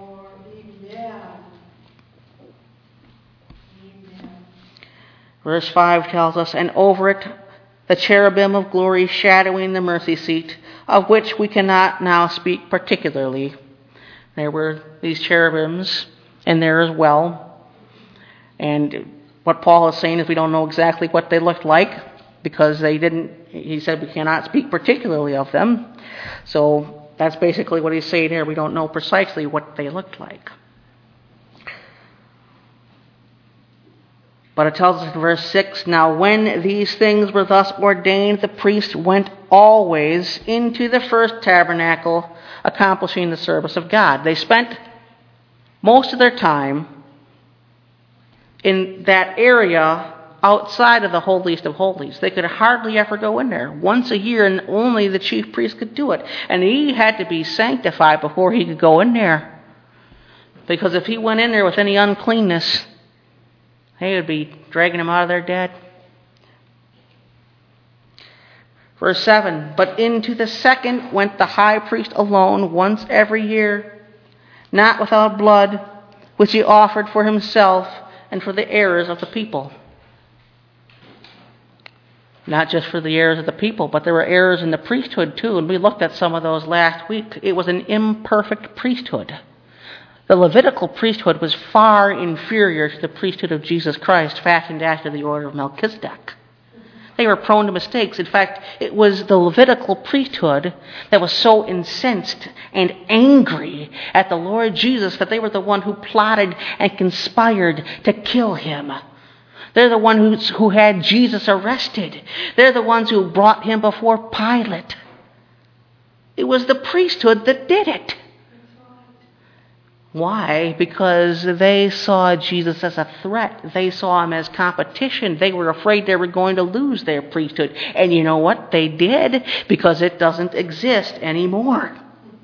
Verse five tells us, and over it the cherubim of glory shadowing the mercy seat, of which we cannot now speak particularly. There were these cherubims in there as well. And what Paul is saying is we don't know exactly what they looked like, because they didn't, he said we cannot speak particularly of them. So that's basically what he's saying here. We don't know precisely what they looked like. But it tells us in verse six, now when these things were thus ordained, the priest went always into the first tabernacle, accomplishing the service of God. They spent most of their time in that area outside of the holiest of holies. They could hardly ever go in there. Once a year, and only the chief priest could do it. And he had to be sanctified before he could go in there. Because if he went in there with any uncleanness, they would be dragging him out of there dead. Verse seven, but into the second went the high priest alone once every year, not without blood, which he offered for himself and for the errors of the people. Not just for the errors of the people, but there were errors in the priesthood too, and we looked at some of those last week. It was an imperfect priesthood. The Levitical priesthood was far inferior to the priesthood of Jesus Christ, fashioned after the order of Melchizedek. They were prone to mistakes. In fact, it was the Levitical priesthood that was so incensed and angry at the Lord Jesus that they were the one who plotted and conspired to kill him. They're the one who, who had Jesus arrested. They're the ones who brought him before Pilate. It was the priesthood that did it. Why? Because they saw Jesus as a threat. They saw him as competition. They were afraid they were going to lose their priesthood. And you know what? They did, because it doesn't exist anymore.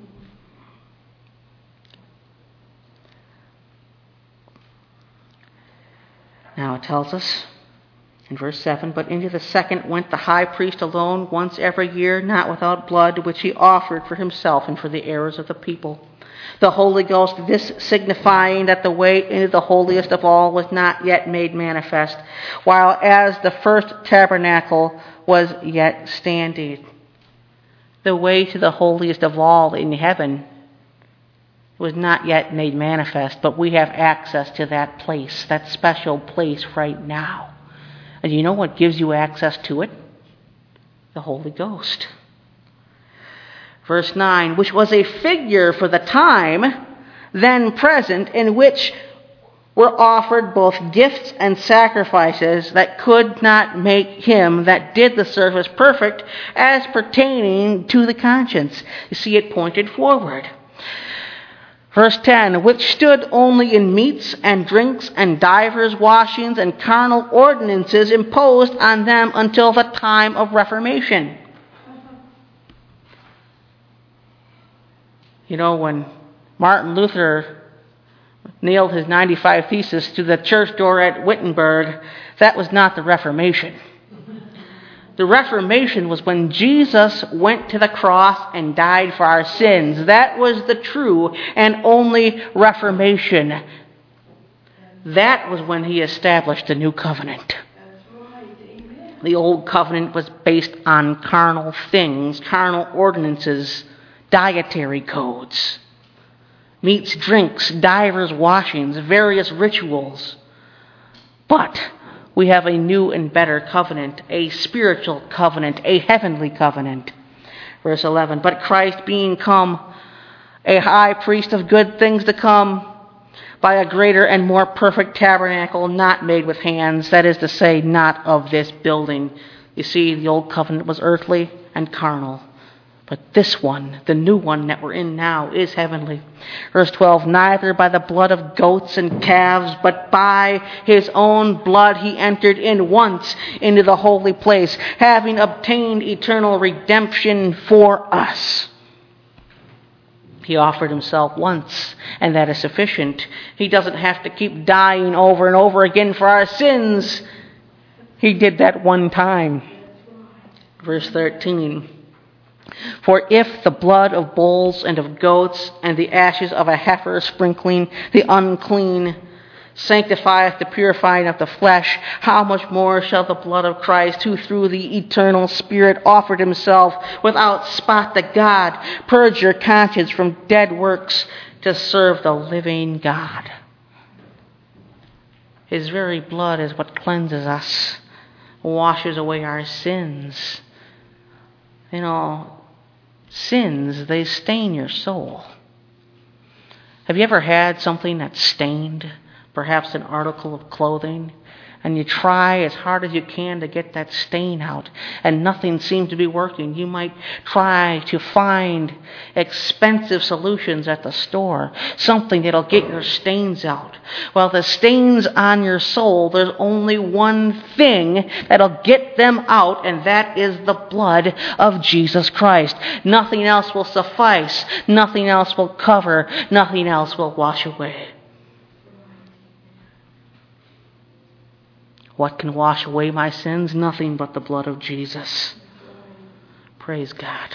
Now it tells us in verse seven, but into the second went the high priest alone once every year, not without blood, which he offered for himself and for the errors of the people. The Holy Ghost, this signifying that the way into the holiest of all was not yet made manifest, while as the first tabernacle was yet standing. The way to the holiest of all in heaven was not yet made manifest, but we have access to that place, that special place right now. And you know what gives you access to it? The Holy Ghost. Verse nine, which was a figure for the time then present, in which were offered both gifts and sacrifices that could not make him that did the service perfect, as pertaining to the conscience. You see, it pointed forward. Verse ten, which stood only in meats and drinks and divers washings and carnal ordinances imposed on them until the time of Reformation. You know, when Martin Luther nailed his ninety-five Theses to the church door at Wittenberg, that was not the Reformation. The Reformation was when Jesus went to the cross and died for our sins. That was the true and only Reformation. That was when he established the new covenant. The old covenant was based on carnal things, carnal ordinances, dietary codes, meats, drinks, divers washings, various rituals. But we have a new and better covenant, a spiritual covenant, a heavenly covenant. Verse eleven, but Christ being come, a high priest of good things to come, by a greater and more perfect tabernacle, not made with hands, that is to say, not of this building. You see, the old covenant was earthly and carnal. But this one, the new one that we're in now, is heavenly. Verse twelve, neither by the blood of goats and calves, but by his own blood he entered in once into the holy place, having obtained eternal redemption for us. He offered himself once, and that is sufficient. He doesn't have to keep dying over and over again for our sins. He did that one time. Verse thirteen. For if the blood of bulls and of goats and the ashes of a heifer sprinkling the unclean sanctifieth the purifying of the flesh, how much more shall the blood of Christ, who through the eternal Spirit offered himself without spot to God, purge your conscience from dead works to serve the living God. His very blood is what cleanses us, washes away our sins. You know, sins, they stain your soul. Have you ever had something that's stained? Perhaps an article of clothing, and you try as hard as you can to get that stain out, and nothing seems to be working. You might try to find expensive solutions at the store, something that'll get your stains out. Well, the stains on your soul, there's only one thing that'll get them out, and that is the blood of Jesus Christ. Nothing else will suffice. Nothing else will cover. Nothing else will wash away. What can wash away my sins? Nothing but the blood of Jesus. Praise God.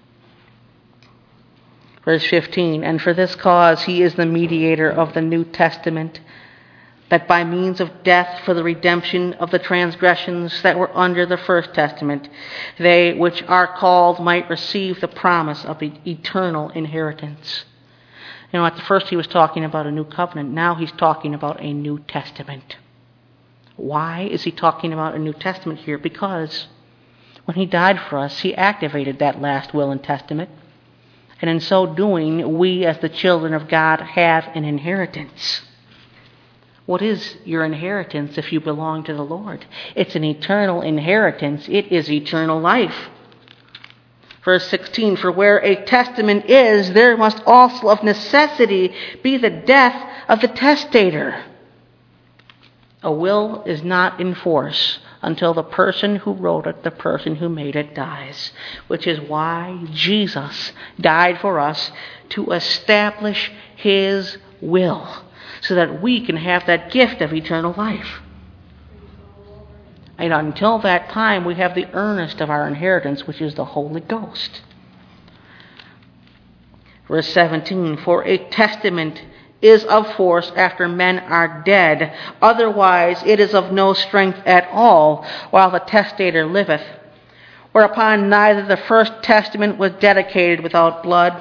Verse fifteen, and for this cause he is the mediator of the New Testament, that by means of death for the redemption of the transgressions that were under the first testament, they which are called might receive the promise of eternal inheritance. You know, at the first he was talking about a new covenant. Now he's talking about a New Testament. Why is he talking about a New Testament here? Because when he died for us, he activated that last will and testament. And in so doing, we as the children of God have an inheritance. What is your inheritance if you belong to the Lord? It's an eternal inheritance. It is eternal life. Verse sixteen, for where a testament is, there must also of necessity be the death of the testator. A will is not in force until the person who wrote it, the person who made it, dies, which is why Jesus died for us, to establish his will, so that we can have that gift of eternal life. And until that time, we have the earnest of our inheritance, which is the Holy Ghost. Verse seventeen, for a testament is of force after men are dead. Otherwise it is of no strength at all while the testator liveth. Whereupon neither the first testament was dedicated without blood.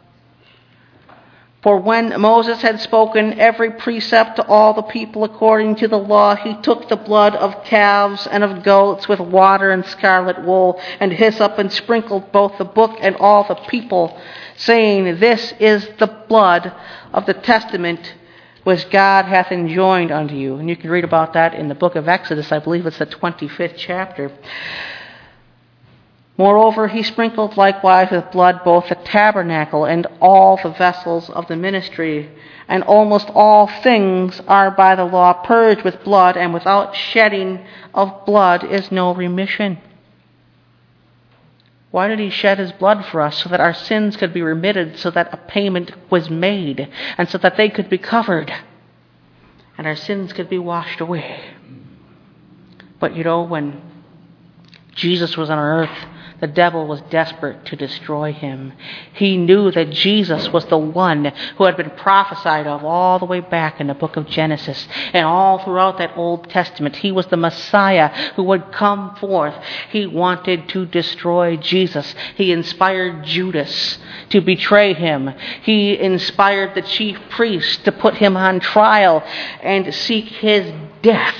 For when Moses had spoken every precept to all the people according to the law, he took the blood of calves and of goats with water and scarlet wool and hyssop, and sprinkled both the book and all the people, saying, this is the blood of the testament which God hath enjoined unto you. And you can read about that in the book of Exodus. I believe it's the twenty-fifth chapter. Moreover, he sprinkled likewise with blood both the tabernacle and all the vessels of the ministry. And almost all things are by the law purged with blood, and without shedding of blood is no remission. Why did he shed his blood for us? So that our sins could be remitted, so that a payment was made, and so that they could be covered, and our sins could be washed away. But you know, when Jesus was on earth, the devil was desperate to destroy him. He knew that Jesus was the one who had been prophesied of all the way back in the book of Genesis and all throughout that Old Testament. He was the Messiah who would come forth. He wanted to destroy Jesus. He inspired Judas to betray him. He inspired the chief priests to put him on trial and seek his death.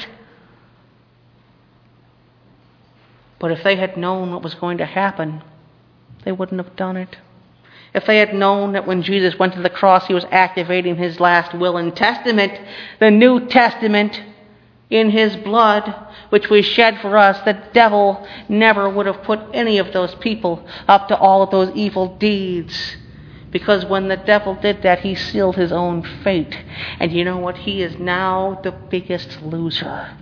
But if they had known what was going to happen, they wouldn't have done it. If they had known that when Jesus went to the cross, he was activating his last will and testament, the New Testament in his blood, which was shed for us, the devil never would have put any of those people up to all of those evil deeds. Because when the devil did that, he sealed his own fate. And you know what? He is now the biggest loser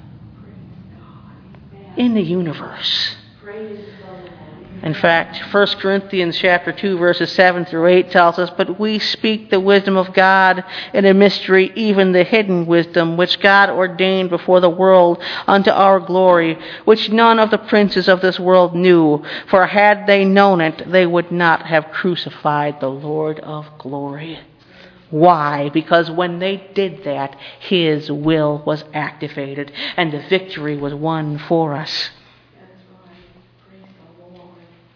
in the universe. In fact, First Corinthians chapter two, verses seven through eight tells us, "But we speak the wisdom of God in a mystery, even the hidden wisdom, which God ordained before the world unto our glory, which none of the princes of this world knew. For had they known it, they would not have crucified the Lord of glory." Why? Because when they did that, his will was activated and the victory was won for us. That's right. Praise the Lord.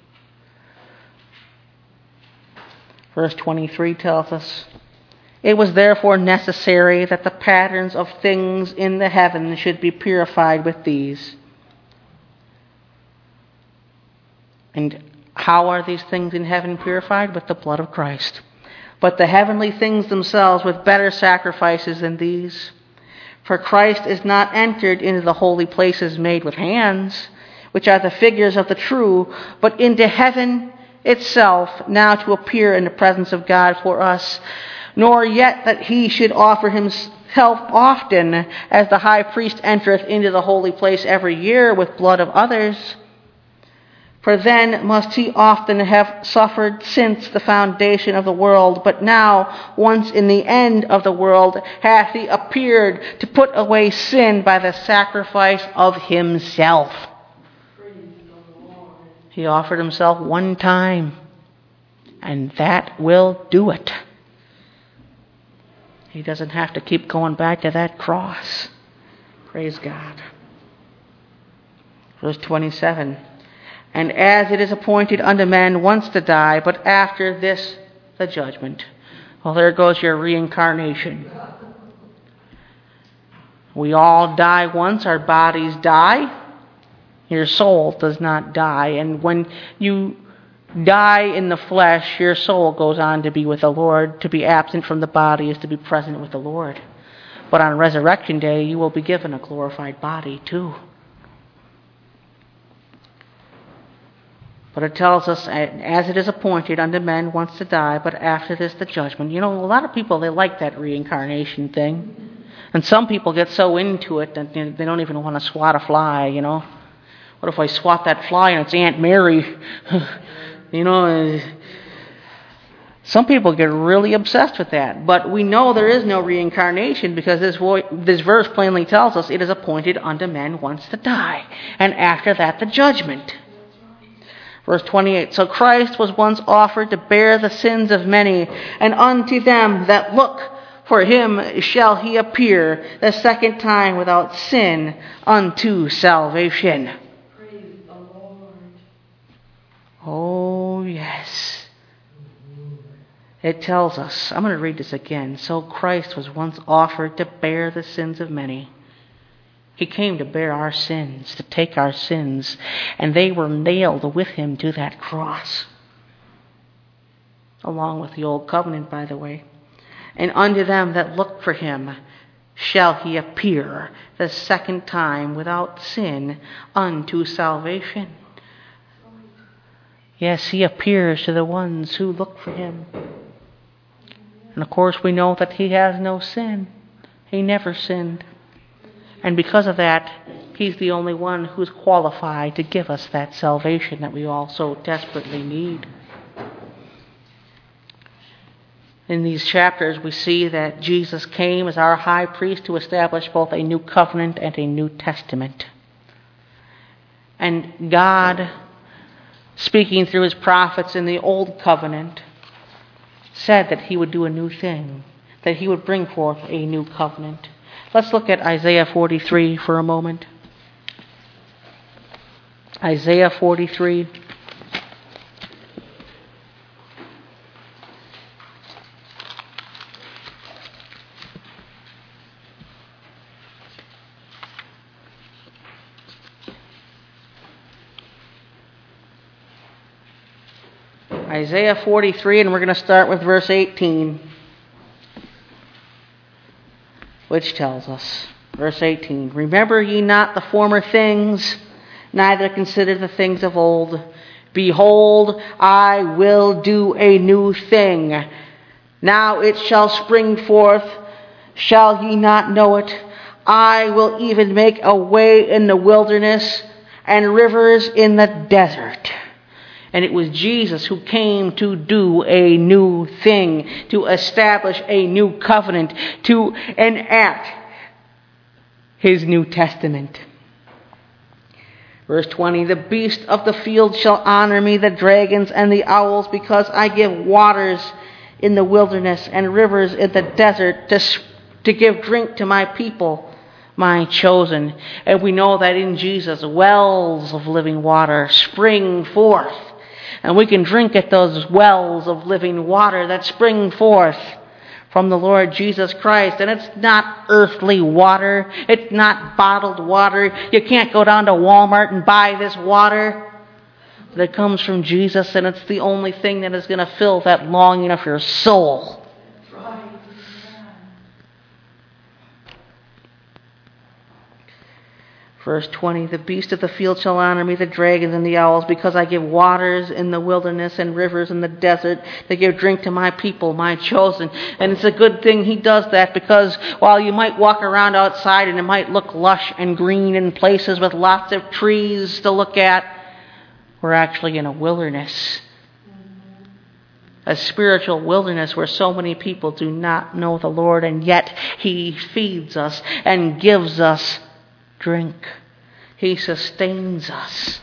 Verse twenty-three tells us, "It was therefore necessary that the patterns of things in the heavens should be purified with these." And how are these things in heaven purified? With the blood of Christ. "But the heavenly things themselves with better sacrifices than these. For Christ is not entered into the holy places made with hands, which are the figures of the true, but into heaven itself, now to appear in the presence of God for us. Nor yet that he should offer himself often, as the high priest entereth into the holy place every year with blood of others. For then must he often have suffered since the foundation of the world. But now, once in the end of the world, hath he appeared to put away sin by the sacrifice of himself." He offered himself one time, and that will do it. He doesn't have to keep going back to that cross. Praise God. Verse twenty-seven. "And as it is appointed unto men once to die, but after this the judgment." Well, there goes your reincarnation. We all die once, our bodies die. Your soul does not die. And when you die in the flesh, your soul goes on to be with the Lord. To be absent from the body is to be present with the Lord. But on resurrection day, you will be given a glorified body too. But it tells us, as it is appointed unto men once to die, but after this the judgment. You know, a lot of people, they like that reincarnation thing. And some people get so into it that they don't even want to swat a fly, you know. What if I swat that fly and it's Aunt Mary? You know, some people get really obsessed with that. But we know there is no reincarnation because this, vo- this verse plainly tells us it is appointed unto men once to die. And after that the judgment. Verse twenty-eight, "So Christ was once offered to bear the sins of many, and unto them that look for him shall he appear the second time without sin unto salvation." Praise the Lord. Oh, yes. It tells us, I'm going to read this again. "So Christ was once offered to bear the sins of many." He came to bear our sins, to take our sins, and they were nailed with him to that cross. Along with the old covenant, by the way. "And unto them that look for him shall he appear the second time without sin unto salvation." Yes, he appears to the ones who look for him. And of course we know that he has no sin. He never sinned. And because of that, He's the only one who's qualified to give us that salvation that we all so desperately need. In these chapters, we see that Jesus came as our high priest to establish both a new covenant and a new testament. And God, speaking through his prophets in the old covenant, said that he would do a new thing, that he would bring forth a new covenant. Let's look at Isaiah forty-three for a moment. Isaiah forty-three. Isaiah forty-three, and we're going to start with verse eighteen, which tells us, verse eighteen, "Remember ye not the former things, neither consider the things of old. Behold, I will do a new thing. Now it shall spring forth. Shall ye not know it? I will even make a way in the wilderness and rivers in the desert." And it was Jesus who came to do a new thing, to establish a new covenant, to enact his New Testament. Verse twenty, "The beasts of the field shall honor me, the dragons and the owls, because I give waters in the wilderness and rivers in the desert to, to give drink to my people, my chosen." And we know that in Jesus, wells of living water spring forth. And we can drink at those wells of living water that spring forth from the Lord Jesus Christ. And it's not earthly water. It's not bottled water. You can't go down to Walmart and buy this water. But it comes from Jesus, and it's the only thing that is going to fill that longing of your soul. Verse twenty, "The beasts of the field shall honor me, the dragons and the owls, because I give waters in the wilderness and rivers in the desert to give drink to my people, my chosen." And it's a good thing he does that, because while you might walk around outside and it might look lush and green in places with lots of trees to look at, we're actually in a wilderness. A spiritual wilderness where so many people do not know the Lord, and yet he feeds us and gives us drink. He sustains us.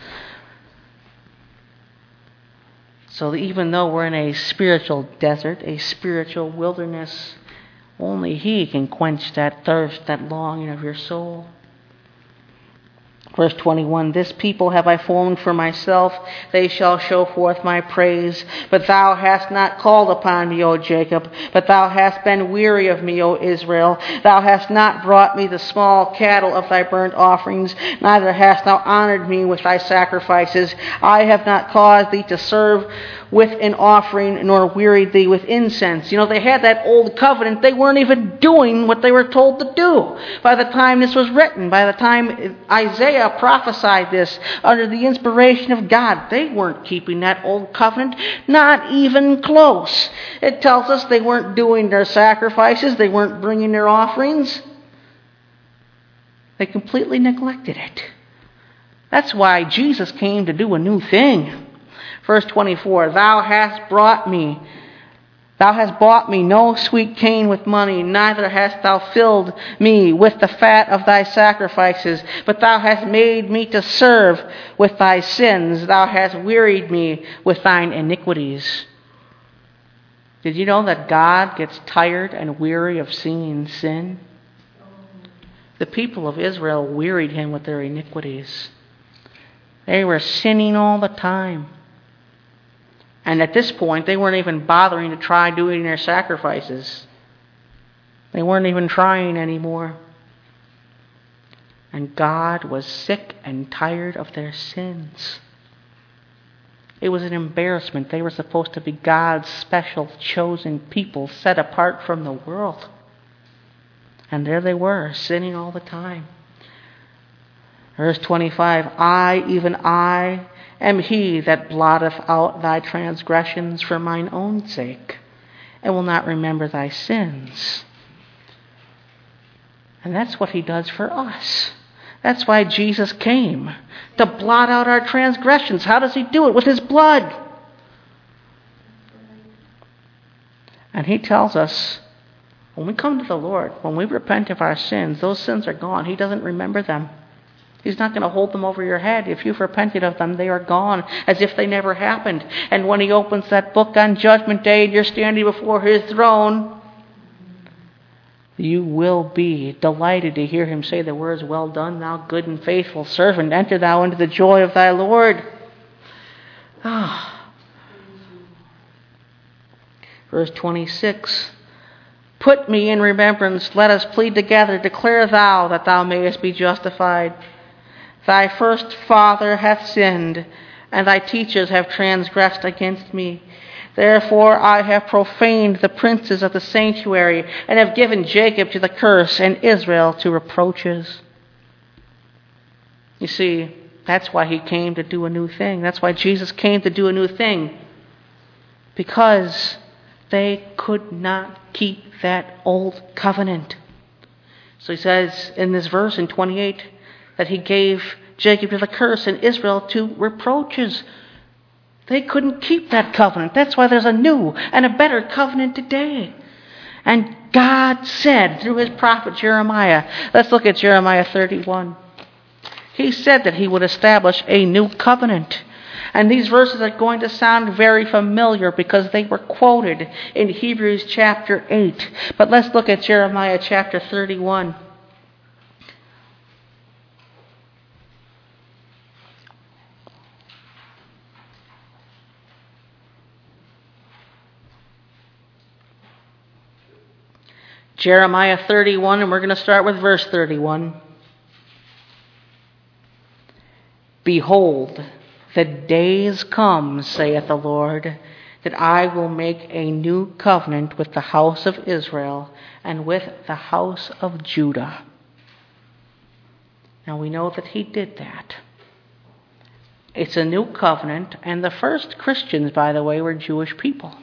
So even though we're in a spiritual desert, a spiritual wilderness, only he can quench that thirst, that longing of your soul. Verse twenty-one, "This people have I formed for myself, they shall show forth my praise. But thou hast not called upon me, O Jacob, but thou hast been weary of me, O Israel. Thou hast not brought me the small cattle of thy burnt offerings, neither hast thou honored me with thy sacrifices. I have not caused thee to serve with an offering, nor wearied thee with incense." You know, they had that old covenant. They weren't even doing what they were told to do. By the time this was written, by the time Isaiah prophesied this under the inspiration of God, they weren't keeping that old covenant, not even close. It tells us they weren't doing their sacrifices. They weren't bringing their offerings. They completely neglected it. That's why Jesus came to do a new thing. Verse twenty-four, "Thou hast brought me, thou hast bought me no sweet cane with money, neither hast thou filled me with the fat of thy sacrifices, but thou hast made me to serve with thy sins. Thou hast wearied me with thine iniquities." Did you know that God gets tired and weary of seeing sin? The people of Israel wearied him with their iniquities. They were sinning all the time. And at this point, they weren't even bothering to try doing their sacrifices. They weren't even trying anymore. And God was sick and tired of their sins. It was an embarrassment. They were supposed to be God's special chosen people, set apart from the world. And there they were, sinning all the time. Verse twenty-five, "I, even I, am he that blotteth out thy transgressions for mine own sake, and will not remember thy sins." And that's what he does for us. That's why Jesus came, to blot out our transgressions. How does he do it? With his blood. And he tells us, when we come to the Lord, when we repent of our sins, those sins are gone. He doesn't remember them. He's not going to hold them over your head. If you've repented of them, they are gone, as if they never happened. And when he opens that book on Judgment Day and you're standing before his throne, you will be delighted to hear him say the words, "Well done, thou good and faithful servant. Enter thou into the joy of thy Lord." Ah. Verse twenty-six. Put me in remembrance. Let us plead together. Declare thou that thou mayest be justified. Thy first father hath sinned, and thy teachers have transgressed against me. Therefore I have profaned the princes of the sanctuary, and have given Jacob to the curse, and Israel to reproaches. You see, that's why he came, to do a new thing. That's why Jesus came, to do a new thing. Because they could not keep that old covenant. So he says in this verse in twenty-eight that he gave Jacob to the curse and Israel to reproaches. They couldn't keep that covenant. That's why there's a new and a better covenant today. And God said through his prophet Jeremiah, let's look at Jeremiah thirty-one. He said that he would establish a new covenant. And these verses are going to sound very familiar because they were quoted in Hebrews chapter eight. But let's look at Jeremiah chapter thirty-one. Jeremiah thirty-one, and we're going to start with verse thirty-one. Behold, the days come, saith the Lord, that I will make a new covenant with the house of Israel and with the house of Judah. Now we know that he did that. It's a new covenant, and the first Christians, by the way, were Jewish people.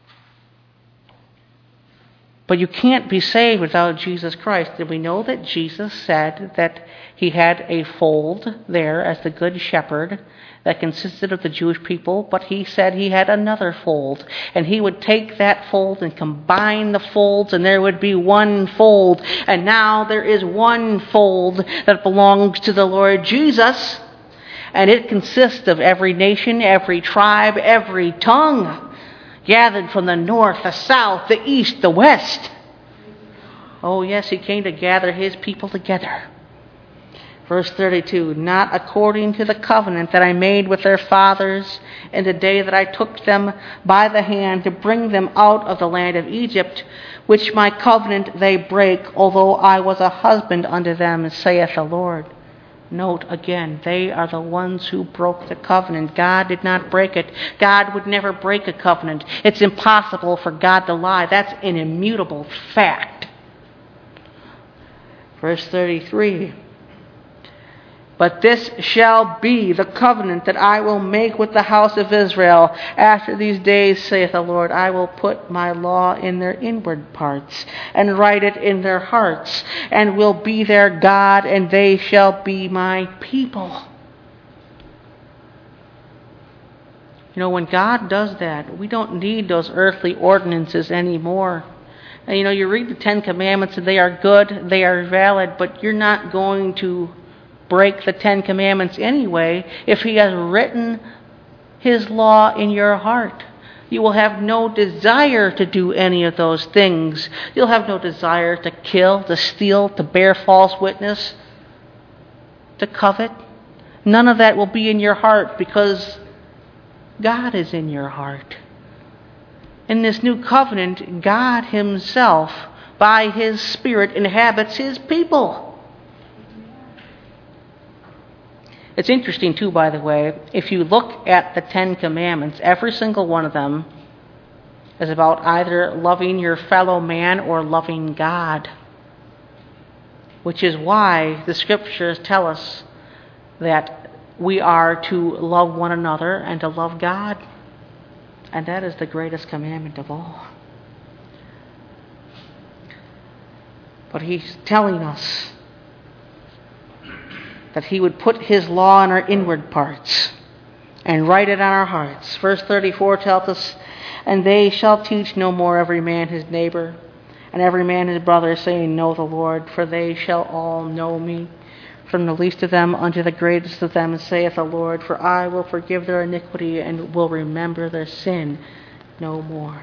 But you can't be saved without Jesus Christ. And we know that Jesus said that he had a fold there as the good shepherd that consisted of the Jewish people, but he said he had another fold. And he would take that fold and combine the folds, and there would be one fold. And now there is one fold that belongs to the Lord Jesus, and it consists of every nation, every tribe, every tongue, gathered from the north, the south, the east, the west. Oh yes, he came to gather his people together. Verse thirty-two, not according to the covenant that I made with their fathers in the day that I took them by the hand to bring them out of the land of Egypt, which my covenant they break, although I was a husband unto them, saith the Lord. Note again, they are the ones who broke the covenant. God did not break it. God would never break a covenant. It's impossible for God to lie. That's an immutable fact. Verse thirty-three. But this shall be the covenant that I will make with the house of Israel. After these days, saith the Lord, I will put my law in their inward parts, and write it in their hearts, and will be their God, and they shall be my people. You know, when God does that, we don't need those earthly ordinances anymore. And you know, you read the Ten Commandments, and they are good, they are valid, but you're not going to break the Ten Commandments anyway if he has written his law in your heart. You will have no desire to do any of those things. You'll have no desire to kill, to steal, to bear false witness, to covet. None of that will be in your heart because God is in your heart. In this new covenant, God himself, by his Spirit, inhabits his people. It's interesting, too, by the way, if you look at the Ten Commandments, every single one of them is about either loving your fellow man or loving God, which is why the Scriptures tell us that we are to love one another and to love God, and that is the greatest commandment of all. But he's telling us that he would put his law in our inward parts and write it on our hearts. Verse thirty-four tells us, and they shall teach no more every man his neighbor, and every man his brother, saying, Know the Lord, for they shall all know me, from the least of them unto the greatest of them, saith the Lord, for I will forgive their iniquity and will remember their sin no more.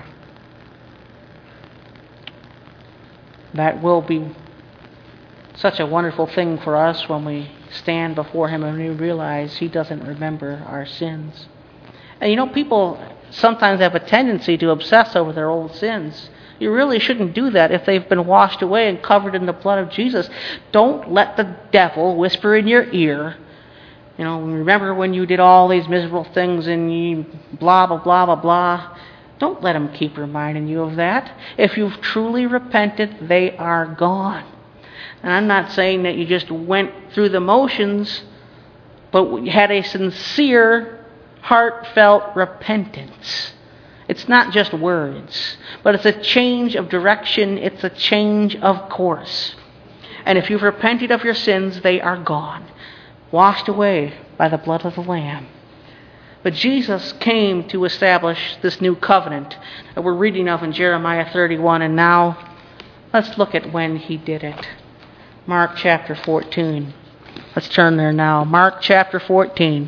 That will be such a wonderful thing for us when we stand before him and we realize he doesn't remember our sins. And you know, people sometimes have a tendency to obsess over their old sins. You really shouldn't do that if they've been washed away and covered in the blood of Jesus. Don't let the devil whisper in your ear, you know, remember when you did all these miserable things and you blah, blah, blah, blah, blah. Don't let him keep reminding you of that. If you've truly repented, they are gone. And I'm not saying that you just went through the motions, but had a sincere, heartfelt repentance. It's not just words, but it's a change of direction. It's a change of course. And if you've repented of your sins, they are gone, washed away by the blood of the Lamb. But Jesus came to establish this new covenant that we're reading of in Jeremiah thirty-one. And now, let's look at when he did it. Mark chapter fourteen. Let's turn there now. Mark chapter fourteen.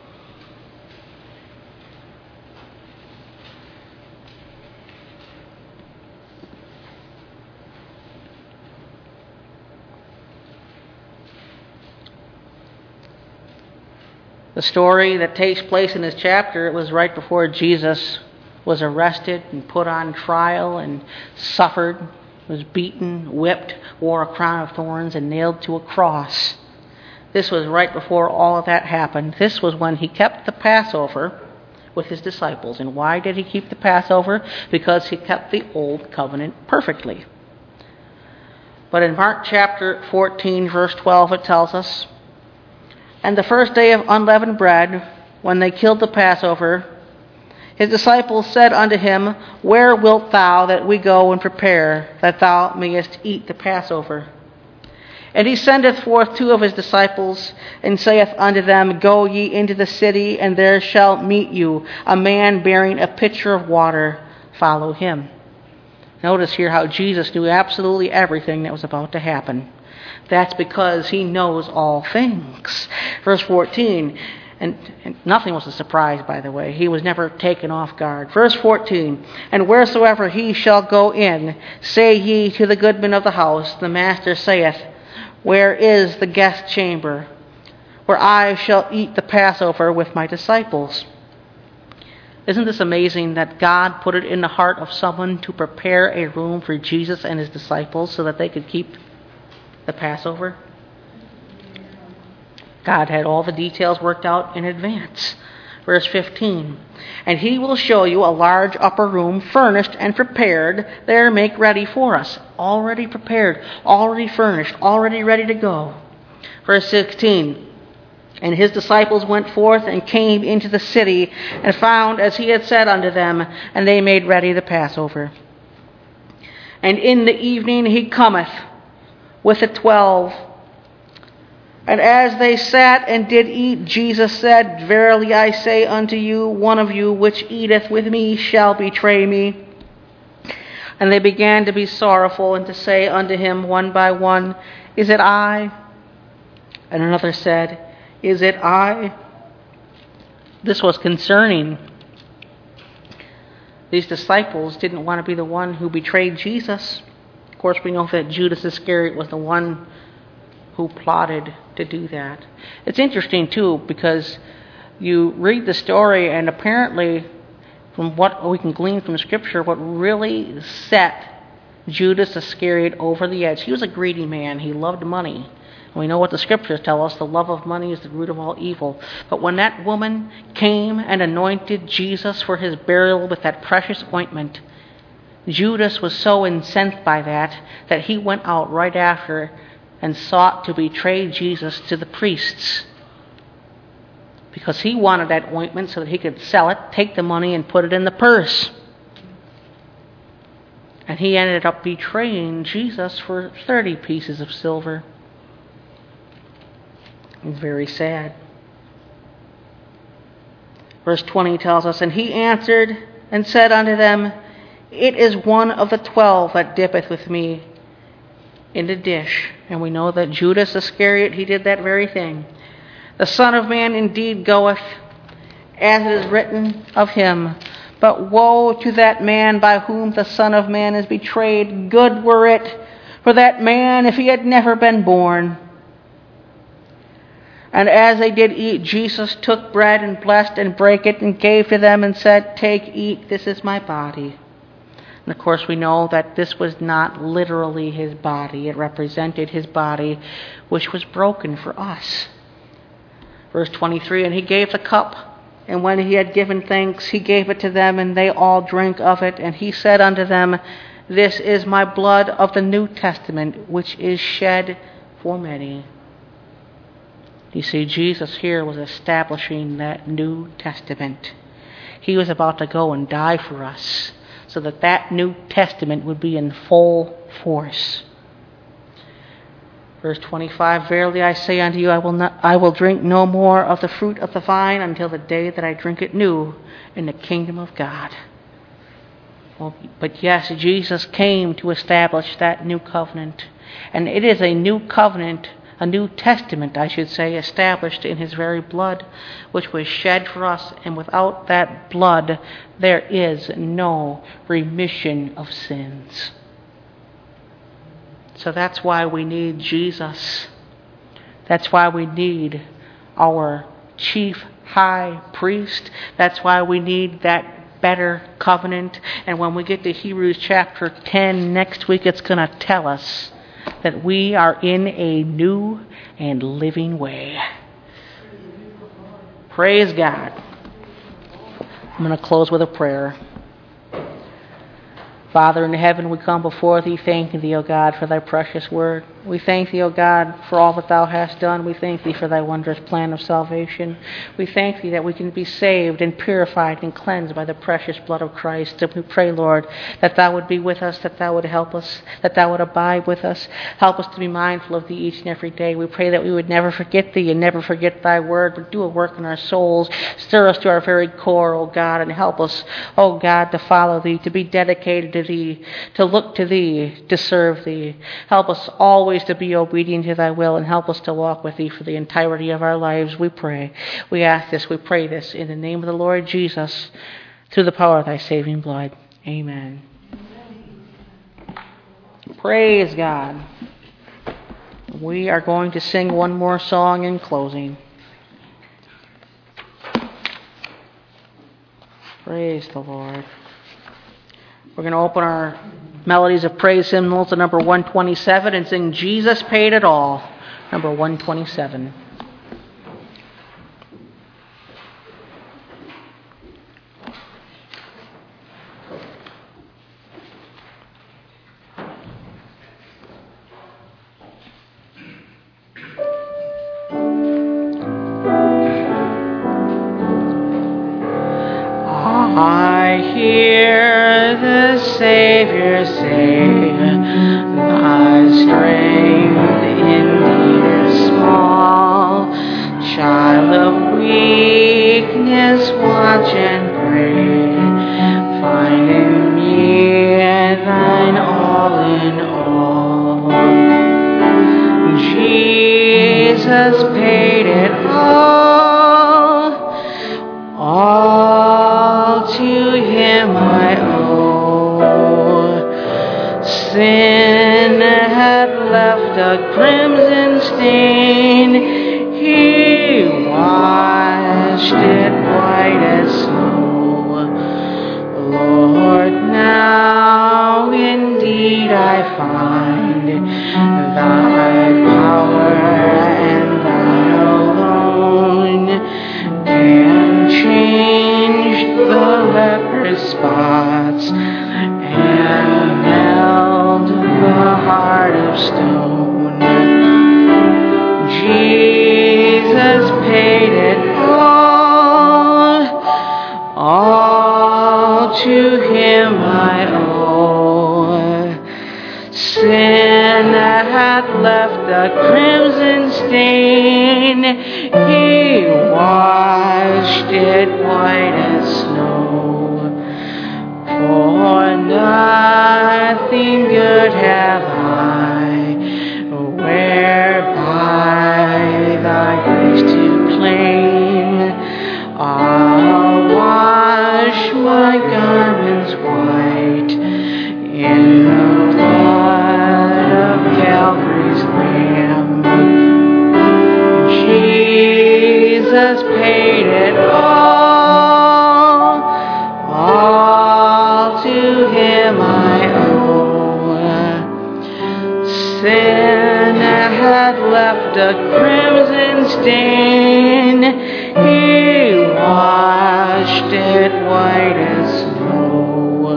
The story that takes place in this chapter, it was right before Jesus was arrested and put on trial and suffered, was beaten, whipped, wore a crown of thorns, and nailed to a cross. This was right before all of that happened. This was when he kept the Passover with his disciples. And why did he keep the Passover? Because he kept the old covenant perfectly. But in Mark chapter fourteen, verse twelve, it tells us, and the first day of unleavened bread, when they killed the Passover, his disciples said unto him, Where wilt thou that we go and prepare, that thou mayest eat the Passover? And he sendeth forth two of his disciples, and saith unto them, Go ye into the city, and there shall meet you a man bearing a pitcher of water. Follow him. Notice here how Jesus knew absolutely everything that was about to happen. That's because he knows all things. Verse fourteen, and, and nothing was a surprise, by the way. He was never taken off guard. Verse fourteen, and wheresoever he shall go in, say ye to the goodman of the house, the master saith, Where is the guest chamber, where I shall eat the Passover with my disciples? Isn't this amazing that God put it in the heart of someone to prepare a room for Jesus and his disciples so that they could keep the Passover? God had all the details worked out in advance. Verse fifteen, and he will show you a large upper room, furnished and prepared. There make ready for us. Already prepared, already furnished, already ready to go. Verse sixteen, and his disciples went forth and came into the city, and found as he had said unto them, and they made ready the Passover. And in the evening he cometh with the twelve. And as they sat and did eat, Jesus said, Verily I say unto you, one of you which eateth with me shall betray me. And they began to be sorrowful, and to say unto him one by one, Is it I? And another said, Is it I? This was concerning. These disciples didn't want to be the one who betrayed Jesus. Of course, we know that Judas Iscariot was the one who plotted to do that. It's interesting, too, because you read the story, and apparently, from what we can glean from Scripture, what really set Judas Iscariot over the edge, he was a greedy man. He loved money. And we know what the Scriptures tell us, the love of money is the root of all evil. But when that woman came and anointed Jesus for his burial with that precious ointment, Judas was so incensed by that that he went out right after and sought to betray Jesus to the priests, because he wanted that ointment so that he could sell it, take the money, and put it in the purse. And he ended up betraying Jesus for thirty pieces of silver. It's very sad. Verse twenty tells us, "And he answered and said unto them, It is one of the twelve that dippeth with me in the dish." And we know that Judas Iscariot, he did that very thing. "The Son of Man indeed goeth, as it is written of him. But woe to that man by whom the Son of Man is betrayed. Good were it for that man if he had never been born." And as they did eat, Jesus took bread and blessed and brake it and gave to them and said, "Take, eat, this is my body." And of course we know that this was not literally his body. It represented his body, which was broken for us. Verse twenty-three, "And he gave the cup, and when he had given thanks, he gave it to them, and they all drank of it. And he said unto them, This is my blood of the New Testament, which is shed for many." You see, Jesus here was establishing that New Testament. He was about to go and die for us, so that that New Testament would be in full force. Verse twenty-five, "Verily I say unto you, I will not, I will drink no more of the fruit of the vine until the day that I drink it new in the kingdom of God." Well, but yes, Jesus came to establish that new covenant. And it is a new covenant, a New Testament, I should say, established in his very blood, which was shed for us. And without that blood, there is no remission of sins. So that's why we need Jesus. That's why we need our chief high priest. That's why we need that better covenant. And when we get to Hebrews chapter ten next week, it's going to tell us that we are in a new and living way. Praise God. I'm going to close with a prayer. Father in heaven, we come before thee, thanking thee, O God, for thy precious word. We thank thee, O God, for all that thou hast done. We thank thee for thy wondrous plan of salvation. We thank thee that we can be saved and purified and cleansed by the precious blood of Christ. And we pray, Lord, that thou would be with us, that thou would help us, that thou would abide with us. Help us to be mindful of thee each and every day. We pray that we would never forget thee and never forget thy word, but do a work in our souls. Stir us to our very core, O God, and help us, O God, to follow thee, to be dedicated to thee, to look to thee, to serve thee. Help us always to be obedient to thy will, and help us to walk with thee for the entirety of our lives, we pray. We ask this, we pray this in the name of the Lord Jesus, through the power of thy saving blood. Amen. Praise God. We are going to sing one more song in closing. Praise the Lord. We're going to open our Melodies of Praise hymnals to number one twenty-seven and sing Jesus Paid It All, number one twenty-seven. I hear the Savior say, thy strength indeed is small. Child of weakness, watch and pray. Find in me thine all in all. Jesus paid it all. All to him I owe. Sin had left a crimson stain. He washed it white as snow. Lord, now indeed I find thy power and thine alone can change the leper's spots and melt the heart of stone. Jesus paid it all, all to him I owe. Sin had left a crimson stain, he washed it white as snow. For nothing good have I, whereby thy grace to claim. I'll wash my garments white in the blood of Calvary's Lamb. Jesus paid it all, all to him I owe. Sin had left a crimson stain, he washed it white as snow.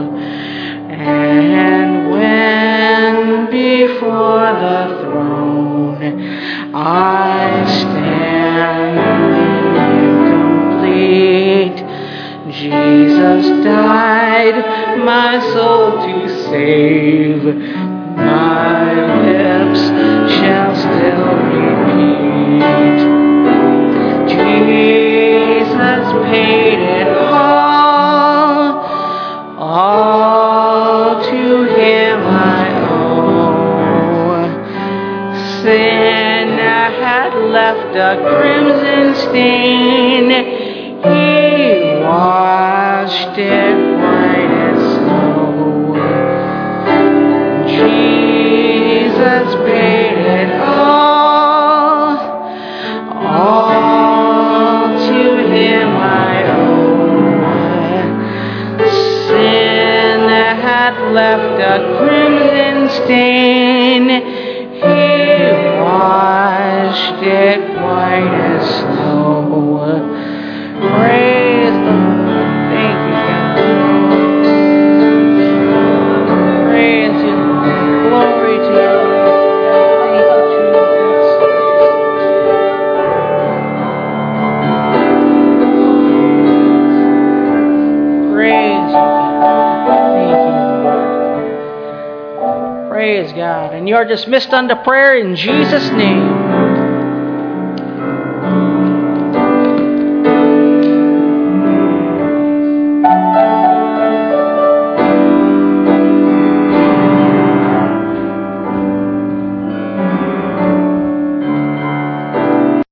And when before the throne I stand incomplete, Jesus died my soul to save. My lips shall still repeat, Jesus paid it all, all to him I owe. Sin had left a crimson stain, he washed it white as snow. Jesus paid it all, all to him I owe. Sin had left a crimson stain, he washed it white as snow. Praise the Lord. Thank you, God. Praise you, Lord. Glory to you. Thank you, Jesus. Praise you, God. Thank you, Lord. Praise God. And you're dismissed unto prayer in Jesus' name.